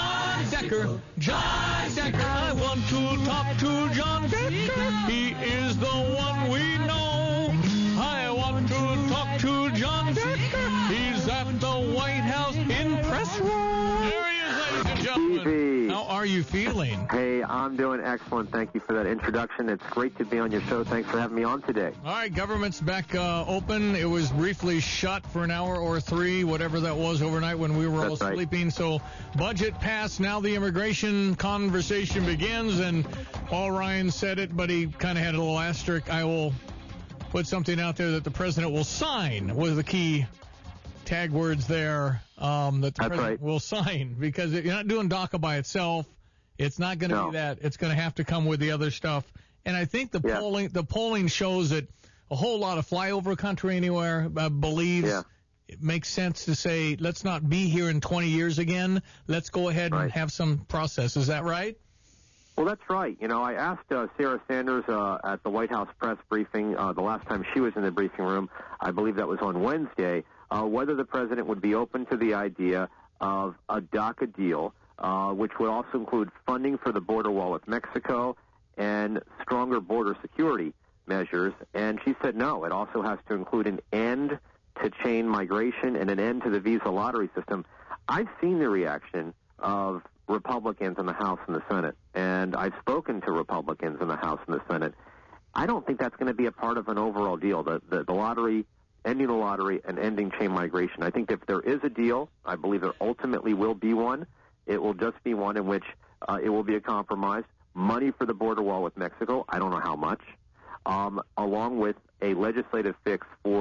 I want to talk to John Decker. He is the one we know. I want to talk to John Decker. He's at the White House in press room. There he is, ladies and gentlemen. Stevie. How are you feeling? Hey, I'm doing excellent. Thank you for that introduction. It's great to be on your show. Thanks for having me on today. All right, government's back open. It was briefly shut for an hour or 3, whatever that was overnight when we were all sleeping. So budget passed. Now the immigration conversation begins. And Paul Ryan said it, but he kind of had a little asterisk. I will put something out there that the president will sign was the key tag words there, that the president will sign, because you're not doing DACA by itself. It's not going to be that. It's going to have to come with the other stuff. And I think the polling shows that a whole lot of flyover country anywhere believes it makes sense to say, let's not be here in 20 years again. Let's go ahead and have some process. Is that right? Well, that's right. You know, I asked Sarah Sanders at the White House press briefing the last time she was in the briefing room, I believe that was on Wednesday, whether the president would be open to the idea of a DACA deal, which would also include funding for the border wall with Mexico and stronger border security measures. And she said no. It also has to include an end to chain migration and an end to the visa lottery system. I've seen the reaction of Republicans in the House and the Senate, and I've spoken to Republicans in the House and the Senate. I don't think that's going to be a part of an overall deal, the lottery, ending the lottery, and ending chain migration. I think if there is a deal, I believe there ultimately will be one. It will just be one in which it will be a compromise. Money for the border wall with Mexico, I don't know how much, along with a legislative fix for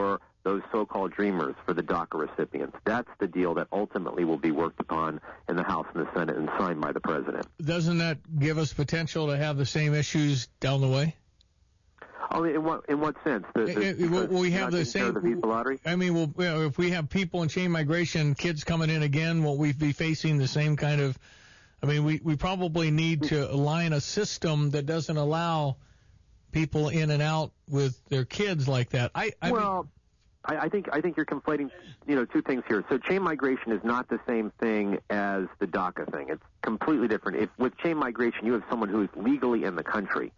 those so-called dreamers, for the DACA recipients. That's the deal that ultimately will be worked upon in the House and the Senate and signed by the president. Doesn't that give us potential to have the same issues down the way? Oh, in what sense? We have the same. The visa lottery? I mean, if we have people in chain migration, kids coming in again, will we be facing the same kind of? I mean, we probably need to align a system that doesn't allow people in and out with their kids like that. I think you're conflating, two things here. So chain migration is not the same thing as the DACA thing. It's completely different. With chain migration, you have someone who is legally in the country,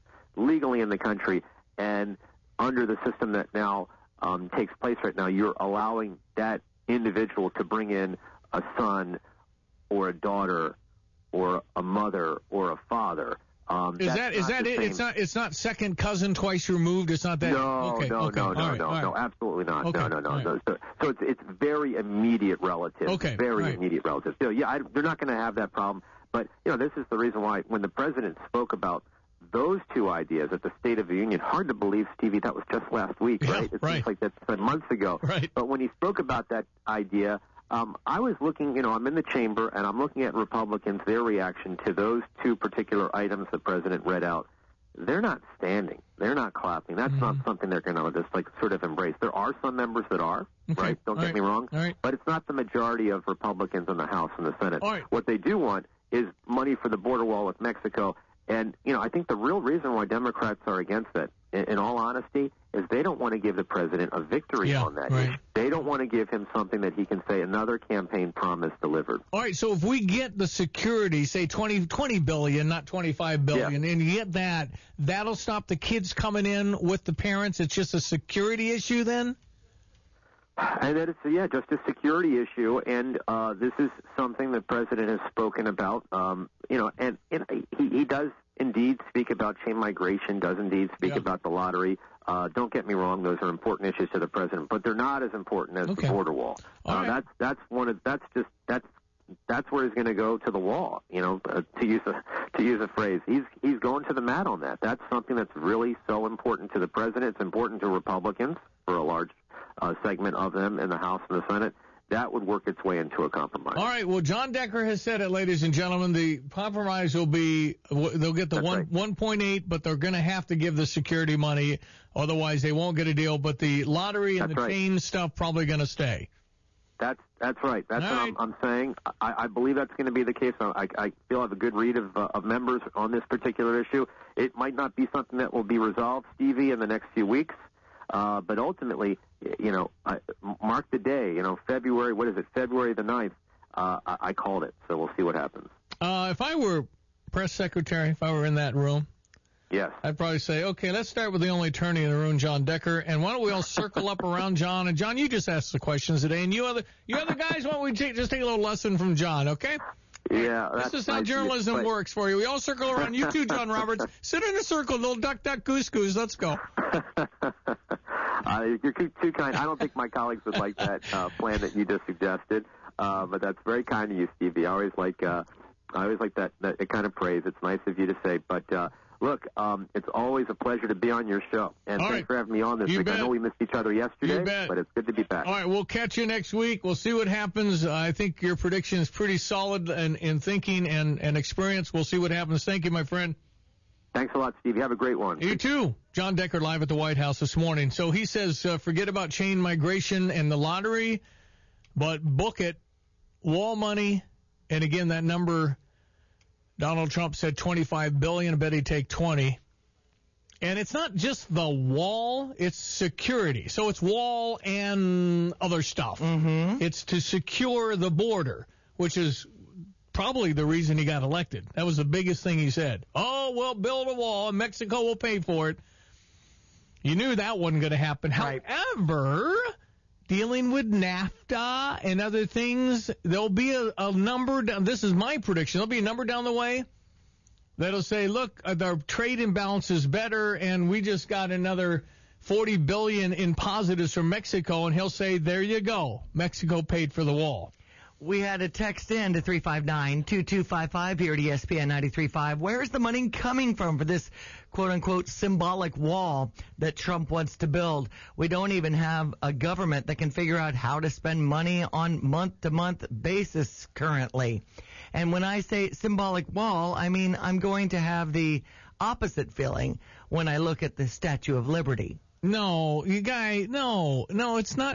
and under the system that now takes place right now, you're allowing that individual to bring in a son or a daughter or a mother or a father. Is that it? It's not second cousin twice removed. It's not that. No, absolutely not. Okay. No. So it's very immediate relatives. Okay. Very immediate relatives. So, they're not going to have that problem. But this is the reason why when the president spoke about those two ideas at the State of the Union, hard to believe, Stevie, that was just last week, right? It seems like that's months ago. Right. But when he spoke about that idea, I was looking, I'm in the chamber, and I'm looking at Republicans, their reaction to those two particular items the president read out. They're not standing. They're not clapping. That's not something they're going to just sort of embrace. There are some members that are, right? Don't get me wrong. But it's not the majority of Republicans in the House and the Senate. What they do want is money for the border wall with Mexico. And, I think the real reason why Democrats are against it, in all honesty, is they don't want to give the president a victory on that issue. They don't want to give him something that he can say another campaign promise delivered. All right, so if we get the security, say $20 billion, not $25 billion, and you get that, that'll stop the kids coming in with the parents? It's just a security issue then? And that it's, just a security issue, and this is something the president has spoken about, and he does indeed speak about chain migration, does indeed speak about the lottery. Don't get me wrong; those are important issues to the president, but they're not as important as the border wall. That's where he's going to go to the wall. To use a phrase, he's going to the mat on that. That's something that's really so important to the president. It's important to Republicans for a large segment of them in the House and the Senate. That would work its way into a compromise. All right. Well, John Decker has said it, ladies and gentlemen. The compromise will be they'll get the 1.8, but they're going to have to give the security money. Otherwise, they won't get a deal. But the lottery and the chain stuff probably going to stay. That's right. That's what I'm saying. I believe that's going to be the case. I feel I have a good read of members on this particular issue. It might not be something that will be resolved, Stevie, in the next few weeks. But ultimately, mark the day, February, February the 9th, I called it. So we'll see what happens. If I were press secretary, if I were in that room, yes, I'd probably say, okay, let's start with the only attorney in the room, John Decker, and why don't we all circle up around John? And John, you just asked the questions today, and you other guys, why don't we just take a little lesson from John, okay? Yeah, this is how journalism works for you. We all circle around. You too, John Roberts. Sit in a circle, little duck, goose, goose. Let's go. You're too kind. I don't think my colleagues would like that plan that you just suggested, but that's very kind of you, Stevie. I always like that kind of praise. It's nice of you to say. But look, it's always a pleasure to be on your show, and thanks for having me on this week. I know we missed each other yesterday, but it's good to be back. All right, we'll catch you next week. We'll see what happens. I think your prediction is pretty solid in thinking and experience. We'll see what happens. Thank you, my friend. Thanks a lot, Steve. You have a great one. You too. John Decker live at the White House this morning. So he says forget about chain migration and the lottery, but book it, wall money, and again, that number, Donald Trump said $25 billion. I bet he'd take 20. And it's not just the wall, it's security. So it's wall and other stuff. Mm-hmm. It's to secure the border, which is probably the reason he got elected. That was the biggest thing he said. Oh, we'll build a wall, and Mexico will pay for it. You knew that wasn't going to happen. Right. However, dealing with NAFTA and other things, there'll be a number. This is my prediction. There'll be a number down the way that'll say, look, our trade imbalance is better, and we just got another $40 billion in positives from Mexico, and he'll say, there you go. Mexico paid for the wall. We had a text in to 359-2255 here at ESPN 93.5. Where is the money coming from for this quote-unquote symbolic wall that Trump wants to build? We don't even have a government that can figure out how to spend money on month-to-month basis currently. And when I say symbolic wall, I mean I'm going to have the opposite feeling when I look at the Statue of Liberty. No, it's not.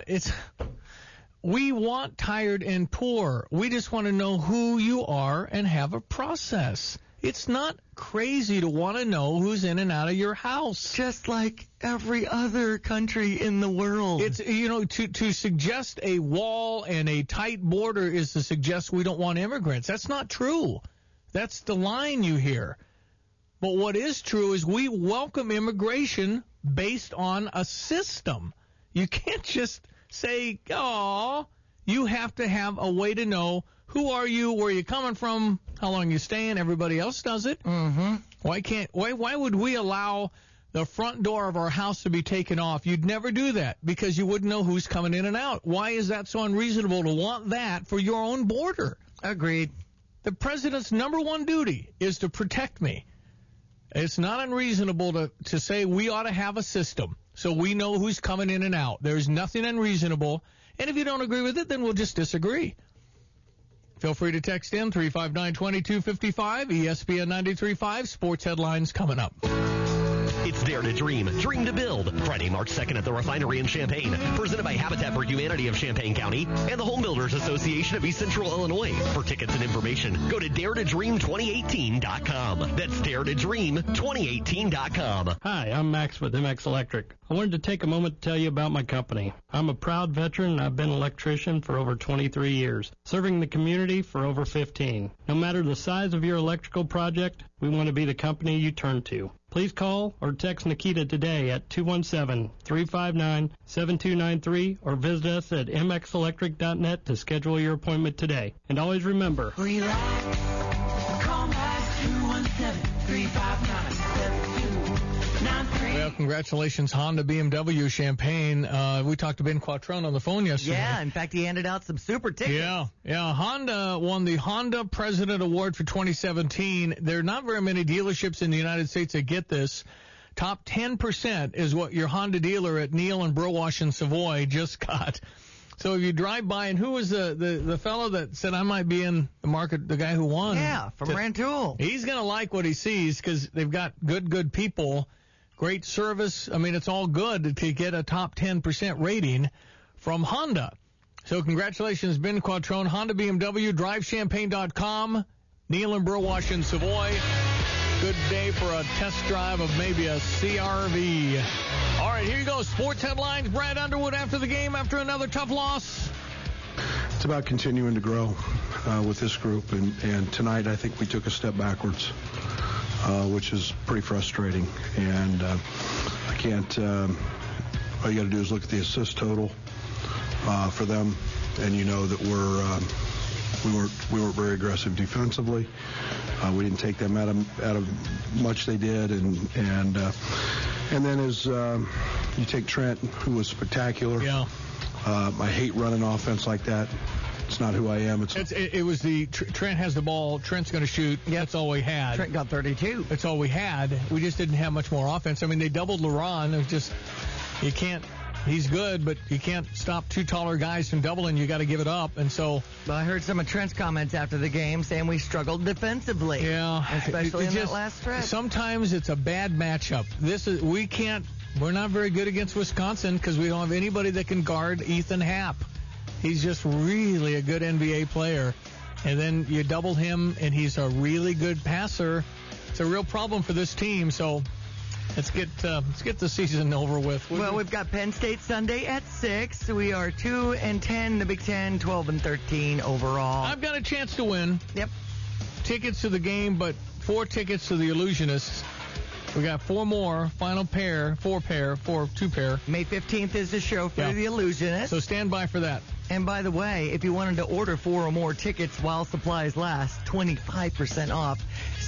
We want tired and poor. We just want to know who you are and have a process. It's not crazy to want to know who's in and out of your house. Just like every other country in the world. It's, to suggest a wall and a tight border is to suggest we don't want immigrants. That's not true. That's the line you hear. But what is true is we welcome immigration based on a system. You can't just say, oh, you have to have a way to know who are you, where you coming from, how long you staying. Everybody else does it. Mm-hmm. Why would we allow the front door of our house to be taken off? You'd never do that because you wouldn't know who's coming in and out. Why is that so unreasonable to want that for your own border? Agreed. The president's number one duty is to protect me. It's not unreasonable to say we ought to have a system so we know who's coming in and out. There's nothing unreasonable. And if you don't agree with it, then we'll just disagree. Feel free to text in 359-2255, ESPN 93.5. Sports headlines coming up. It's Dare to Dream, Dream to Build. Friday, March 2nd at the Refinery in Champaign. Presented by Habitat for Humanity of Champaign County and the Home Builders Association of East Central Illinois. For tickets and information, go to daretodream2018.com. That's daretodream2018.com. Hi, I'm Max with MX Electric. I wanted to take a moment to tell you about my company. I'm a proud veteran and I've been an electrician for over 23 years, serving the community for over 15. No matter the size of your electrical project, we want to be the company you turn to. Please call or text Nikita today at 217-359-7293 or visit us at mxelectric.net to schedule your appointment today. And always remember, relax. Call back 217-359-7293. Well, congratulations, Honda, BMW, Champaign. We talked to Ben Quattrone on the phone yesterday. Yeah, in fact, he handed out some super tickets. Yeah. Honda won the Honda President Award for 2017. There are not very many dealerships in the United States that get this. Top 10% is what your Honda dealer at Neal and Burwash in Savoy just got. So if you drive by, and who was the fellow that said I might be in the market, the guy who won? Yeah, from Rantoul. He's going to like what he sees because they've got good people. Great service. I mean, it's all good to get a top 10% rating from Honda. So congratulations, Ben Quattrone, Honda, BMW, DriveChampaign.com, Neal and Burwash in Savoy. Good day for a test drive of maybe a CR-V. All right, here you go. Sports headlines. Brad Underwood after the game, after another tough loss. It's about continuing to grow with this group, and tonight I think we took a step backwards. Which is pretty frustrating. And I can't, all you got to do is look at the assist total for them, and you know that we weren't very aggressive defensively. We didn't take them out of much they did, and then as you take Trent, who was spectacular. Yeah. I hate running offense like that. It's not who I am. It was Trent has the ball. Trent's going to shoot. Yep. That's all we had. Trent got 32. That's all we had. We just didn't have much more offense. I mean, they doubled LeBron. It was just, you can't, he's good, but you can't stop two taller guys from doubling. You got to give it up. And so. Well, I heard some of Trent's comments after the game saying we struggled defensively. Yeah. Especially in that last stretch. Sometimes it's a bad matchup. We're not very good against Wisconsin because we don't have anybody that can guard Ethan Happ. He's just really a good NBA player. And then you double him, and he's a really good passer. It's a real problem for this team. So let's get the season over with. Well, we've got Penn State Sunday at 6. We are 2-10 in the Big Ten, 12-13 overall. I've got a chance to win. Yep. Tickets to the game, but 4 tickets to the Illusionists. We got 4 more, final pair, 2 pair. May 15th is the show for the Illusionists. So stand by for that. And by the way, if you wanted to order 4 or more tickets while supplies last, 25% off.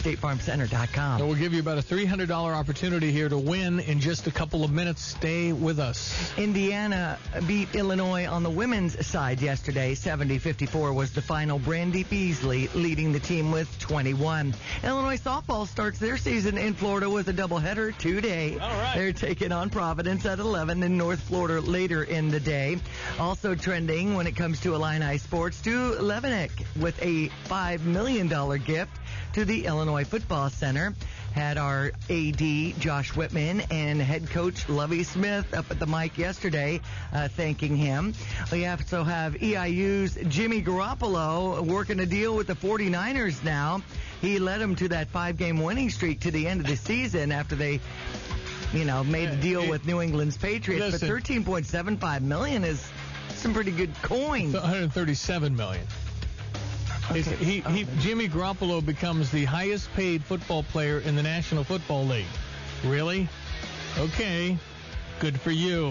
StateFarmCenter.com. So we'll give you about a $300 opportunity here to win in just a couple of minutes. Stay with us. Indiana beat Illinois on the women's side yesterday. 70-54 was the final. Brandy Beasley leading the team with 21. Illinois softball starts their season in Florida with a doubleheader today. All right. They're taking on Providence at 11 in North Florida later in the day. Also trending when it comes to Illini sports, Stu Levinek with a $5 million gift to the Illinois Football Center. Had our AD, Josh Whitman, and head coach Lovie Smith up at the mic yesterday thanking him. We also have EIU's Jimmy Garoppolo working a deal with the 49ers now. He led them to that 5-game winning streak to the end of the season after they made a deal with New England's Patriots. Listen, but $13.75 million is some pretty good coin. $137 million. Okay. Jimmy Garoppolo becomes the highest paid football player in the National Football League. Really? Okay. Good for you.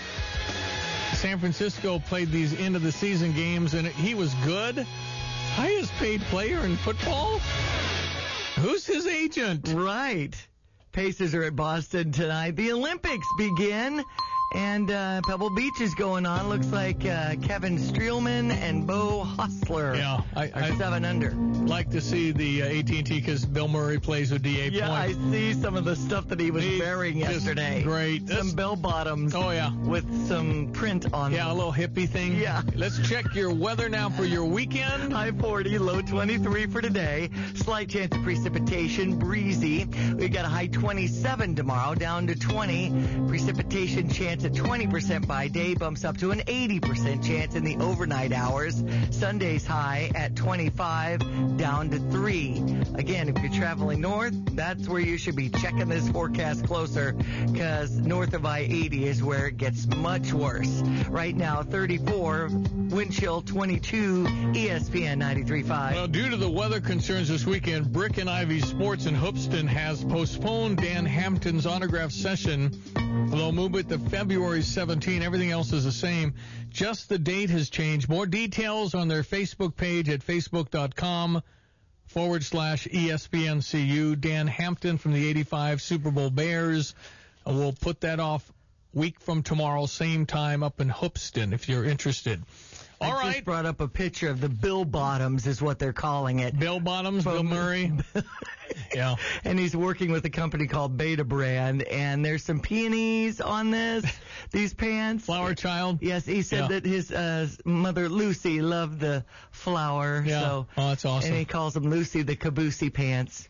San Francisco played these end of the season games and he was good. Highest paid player in football? Who's his agent? Right. Pacers are at Boston tonight. The Olympics begin. And Pebble Beach is going on. Looks like Kevin Streelman and Bo Hostler are 7 under. Like to see the AT&T because Bill Murray plays with D.A. Yeah, Point. I see some of the stuff that he was wearing yesterday. Great. Some bell bottoms. Oh, yeah. With some print on them. Yeah, a little hippie thing. Yeah. Let's check your weather now for your weekend. High 40, low 23 for today. Slight chance of precipitation, breezy. We got a high 27 tomorrow, down to 20. Precipitation chance at 20% by day, bumps up to an 80% chance in the overnight hours. Sunday's high at 25, down to 3. Again, if you're traveling north, that's where you should be checking this forecast closer, because north of I-80 is where it gets much worse. Right now, 34, wind chill 22, ESPN 93.5. Well, due to the weather concerns this weekend, Brick and Ivy Sports in Hoopeston has postponed Dan Hampton's autograph session. They'll move it to February 17. Everything else is the same. Just the date has changed. More details on their Facebook page at facebook.com/ESPNCU. Dan Hampton from the 85 Super Bowl Bears. We'll put that off week from tomorrow, same time up in Hoopeston if you're interested. All right. Just brought up a picture of the Bill Bottoms is what they're calling it. Bill Bottoms, Bill Murray. Yeah. And he's working with a company called Beta Brand, and there's some peonies on these pants. Flower Child? Yes, he said that his mother Lucy loved the flower. Yeah. So, oh, that's awesome. And he calls them Lucy the Caboosey pants.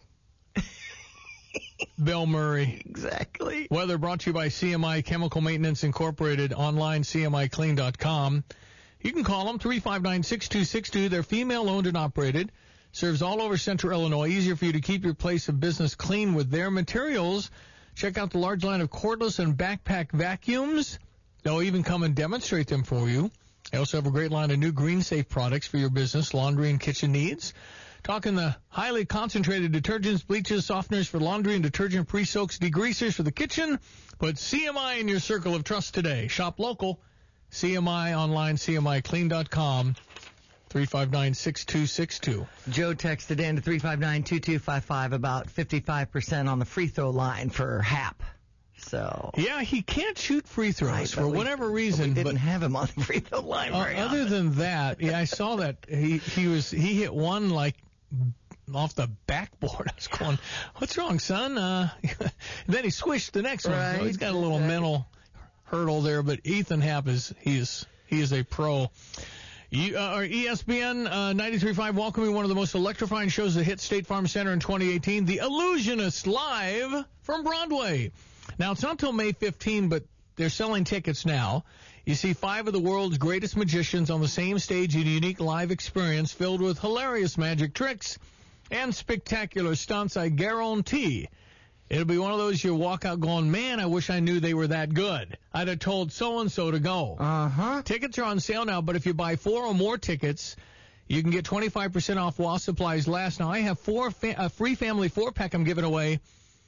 Bill Murray. Exactly. Weather brought to you by CMI Chemical Maintenance Incorporated, online CMIClean.com. You can call them 359-6262. They're female-owned and operated. Serves all over Central Illinois. Easier for you to keep your place of business clean with their materials. Check out the large line of cordless and backpack vacuums. They'll even come and demonstrate them for you. They also have a great line of new green safe products for your business, laundry, and kitchen needs. Talking the highly concentrated detergents, bleaches, softeners for laundry and detergent, pre-soaks, degreasers for the kitchen. Put CMI in your circle of trust today. Shop local. CMI online, CMIClean.com, 359-6262. Joe texted in to 359-2255 about 55% on the free throw line for Hap. So yeah, he can't shoot free throws right, for whatever reason. We didn't have him on the free throw line very other often. than that, yeah, I saw that he hit one like off the backboard. I was going, "What's wrong, son?" Then he swished the next one. So he's got a little mental hurdle there, but Ethan Happ he is a pro. Our ESPN 93.5 welcoming one of the most electrifying shows that hit State Farm Center in 2018, The Illusionist, live from Broadway. Now, it's not until May 15, but they're selling tickets now. You see 5 of the world's greatest magicians on the same stage in a unique live experience filled with hilarious magic tricks and spectacular stunts, I guarantee. It'll be one of those you walk out going, man, I wish I knew they were that good. I'd have told so-and-so to go. Uh-huh. Tickets are on sale now, but if you buy 4 or more tickets, you can get 25% off while supplies last. Now, I have a free family 4-pack I'm giving away,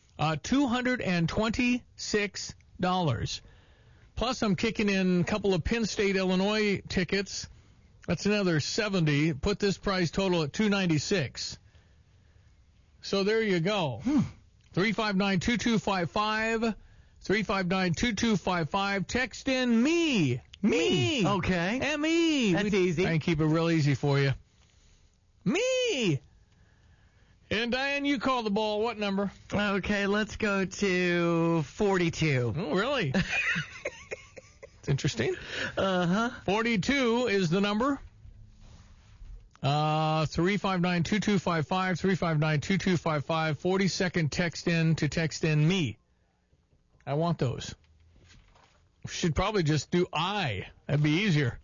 $226. Plus, I'm kicking in a couple of Penn State, Illinois tickets. That's another $70. Put this price total at $296. So there you go. 359-2255. 359-2255. Text in me. Me. Okay. M-E. That's easy. Try and keep it real easy for you. Me. And Diane, you call the ball. What number? Okay, let's go to 42. Oh, really? It's interesting. 42 is the number. 359-2255, 359-2255, 40-second text in to text in me. I want those. Should probably just do I. That'd be easier.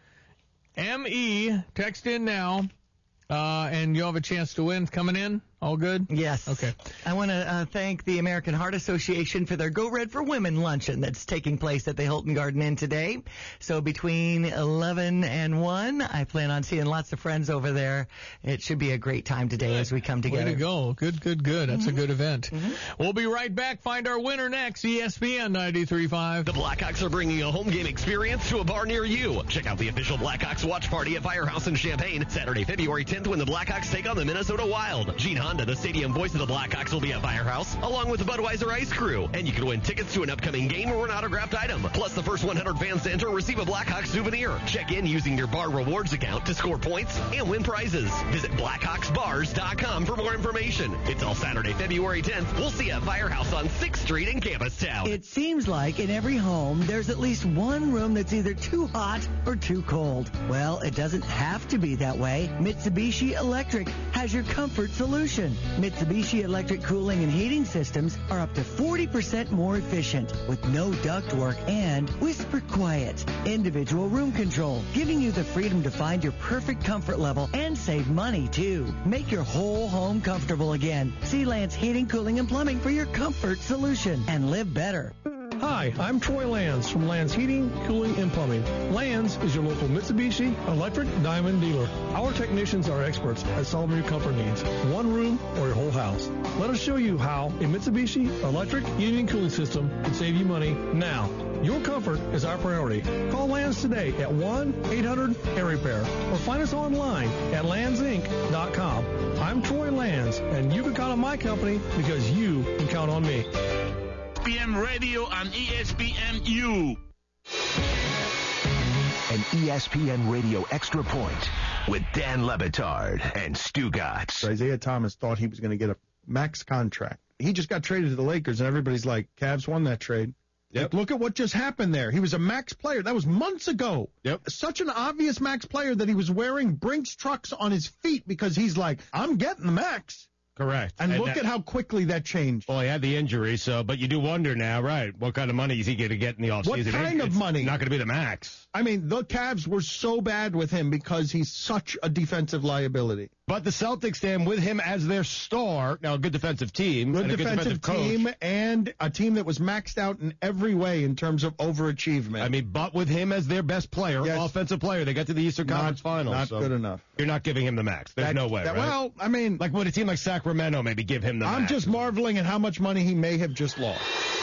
M-E, text in now, and you'll have a chance to win. Coming in? All good? Yes. Okay. I want to thank the American Heart Association for their Go Red for Women luncheon that's taking place at the Hilton Garden Inn today. So between 11 and 1, I plan on seeing lots of friends over there. It should be a great time today as we come together. Way to go. Good. That's a good event. We'll be right back. Find our winner next. ESPN 93.5. The Blackhawks are bringing a home game experience to a bar near you. Check out the official Blackhawks watch party at Firehouse in Champaign, Saturday, February 10th, when the Blackhawks take on the Minnesota Wild. Gene Honda, the stadium voice of the Blackhawks, will be at Firehouse, along with the Budweiser Ice Crew. And you can win tickets to an upcoming game or an autographed item. Plus, the first 100 fans to enter receive a Blackhawks souvenir. Check in using your bar rewards account to score points and win prizes. Visit BlackhawksBars.com for more information. It's all Saturday, February 10th. We'll see you at Firehouse on 6th Street in Campustown. It seems like in every home, there's at least one room that's either too hot or too cold. Well, it doesn't have to be that way. Mitsubishi Electric has your comfort solution. Mitsubishi Electric cooling and heating systems are up to 40% more efficient with no ductwork and whisper quiet. Individual room control, giving you the freedom to find your perfect comfort level and save money, too. Make your whole home comfortable again. See Lance Heating, Cooling, and Plumbing for your comfort solution and live better. Hi, I'm Troy Lands from Lands Heating, Cooling, and Plumbing. Lands is your local Mitsubishi Electric Diamond dealer. Our technicians are experts at solving your comfort needs, one room or your whole house. Let us show you how a Mitsubishi Electric Heating and Cooling System can save you money now. Your comfort is our priority. Call Lands today at 1-800-AIR-REPAIR or find us online at landsinc.com. I'm Troy Lands, and you can count on my company because you can count on me. ESPN Radio and ESPNU. An ESPN Radio Extra Point with Dan Le Batard and Stu Gatz. Isaiah Thomas thought he was going to get a max contract. He just got traded to the Lakers, and everybody's like, Cavs won that trade. Yep. Like, look at what just happened there. He was a max player. That was months ago. Yep. Such an obvious max player that he was wearing Brinks trucks on his feet because he's like, I'm getting the max. Correct. And look at how quickly that changed. Well, he had the injury, but you do wonder now, right, what kind of money is he going to get in the offseason? What kind of money? Not going to be the max. I mean, the Cavs were so bad with him because he's such a defensive liability. But the Celtics stand with him as their star. Now, a good defensive team. Good and defensive team coach. And a team that was maxed out in every way in terms of overachievement. I mean, but with him as their best player, offensive player, they got to the Eastern Conference Finals. Not good enough. You're not giving him the max. There's no way, right? Well, I mean... Like, would a team like Sacramento maybe give him the max? I'm just marveling at how much money he may have just lost.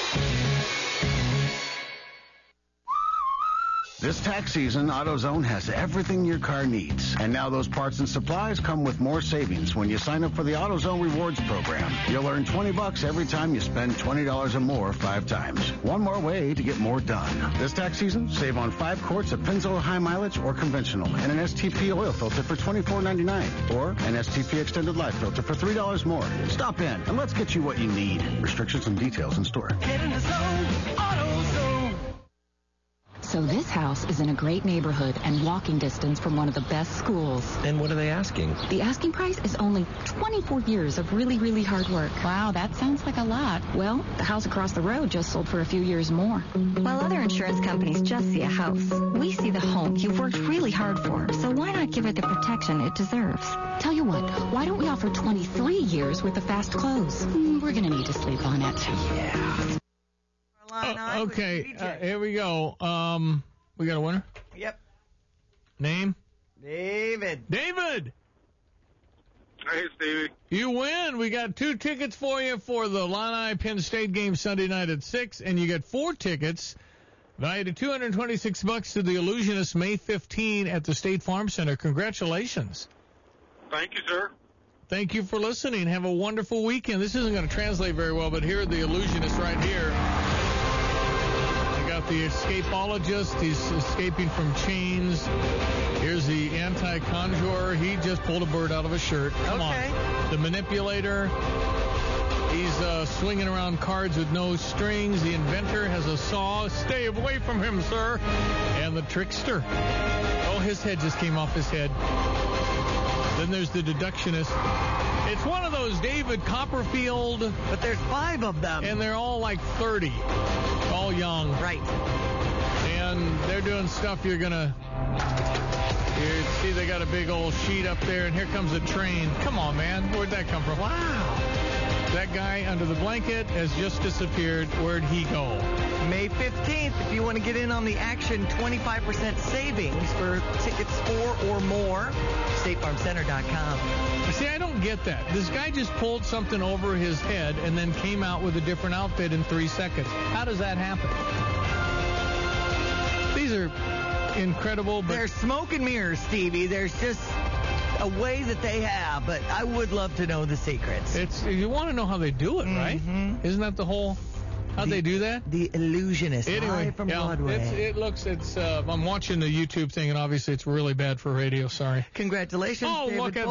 This tax season, AutoZone has everything your car needs. And now those parts and supplies come with more savings when you sign up for the AutoZone Rewards program. You'll earn $20 every time you spend $20 or more 5 times. One more way to get more done. This tax season, save on 5 quarts of Pennzoil High Mileage or Conventional and an STP oil filter for $24.99 or an STP Extended Life filter for $3 more. Stop in and let's get you what you need. Restrictions and details in store. Get in the zone, AutoZone. So this house is in a great neighborhood and walking distance from one of the best schools. And what are they asking? The asking price is only 24 years of really, really hard work. Wow, that sounds like a lot. Well, the house across the road just sold for a few years more. While other insurance companies just see a house, we see the home you've worked really hard for. So why not give it the protection it deserves? Tell you what, why don't we offer 23 years with a fast close? We're going to need to sleep on it. Yeah. Okay, here we go. We got a winner? Yep. Name? David. David! Hey, Stevie. You win. We got 2 tickets for you for the Illini Penn State game Sunday night at 6, and you get 4 tickets valued at $226 to the Illusionist May 15 at the State Farm Center. Congratulations. Thank you, sir. Thank you for listening. Have a wonderful weekend. This isn't going to translate very well, but here are the illusionists right here. I got the escapologist. He's escaping from chains. Here's the anti-conjurer. He just pulled a bird out of a shirt. Come on. The manipulator. He's swinging around cards with no strings. The inventor has a saw. Stay away from him, sir. And the trickster. Oh, his head just came off his head. Then there's the deductionist. It's one of those David Copperfield. But there's 5 of them. And they're all like 30. All young. Right. And they're doing stuff you're going to... You see they got a big old sheet up there, and here comes a train. Come on, man. Where'd that come from? Wow. That guy under the blanket has just disappeared. Where'd he go? May 15th, if you want to get in on the action, 25% savings for tickets 4 or more. StateFarmCenter.com. See, I don't get that. This guy just pulled something over his head and then came out with a different outfit in 3 seconds. How does that happen? These are incredible. But they're smoke and mirrors, Stevie. There's just a way that they have, but I would love to know the secrets. You want to know how they do it, right? Isn't that the whole... How'd they do that? The illusionist. Anyway, from Broadway. I'm watching the YouTube thing, and obviously it's really bad for radio. Sorry. Congratulations, Oh, David look at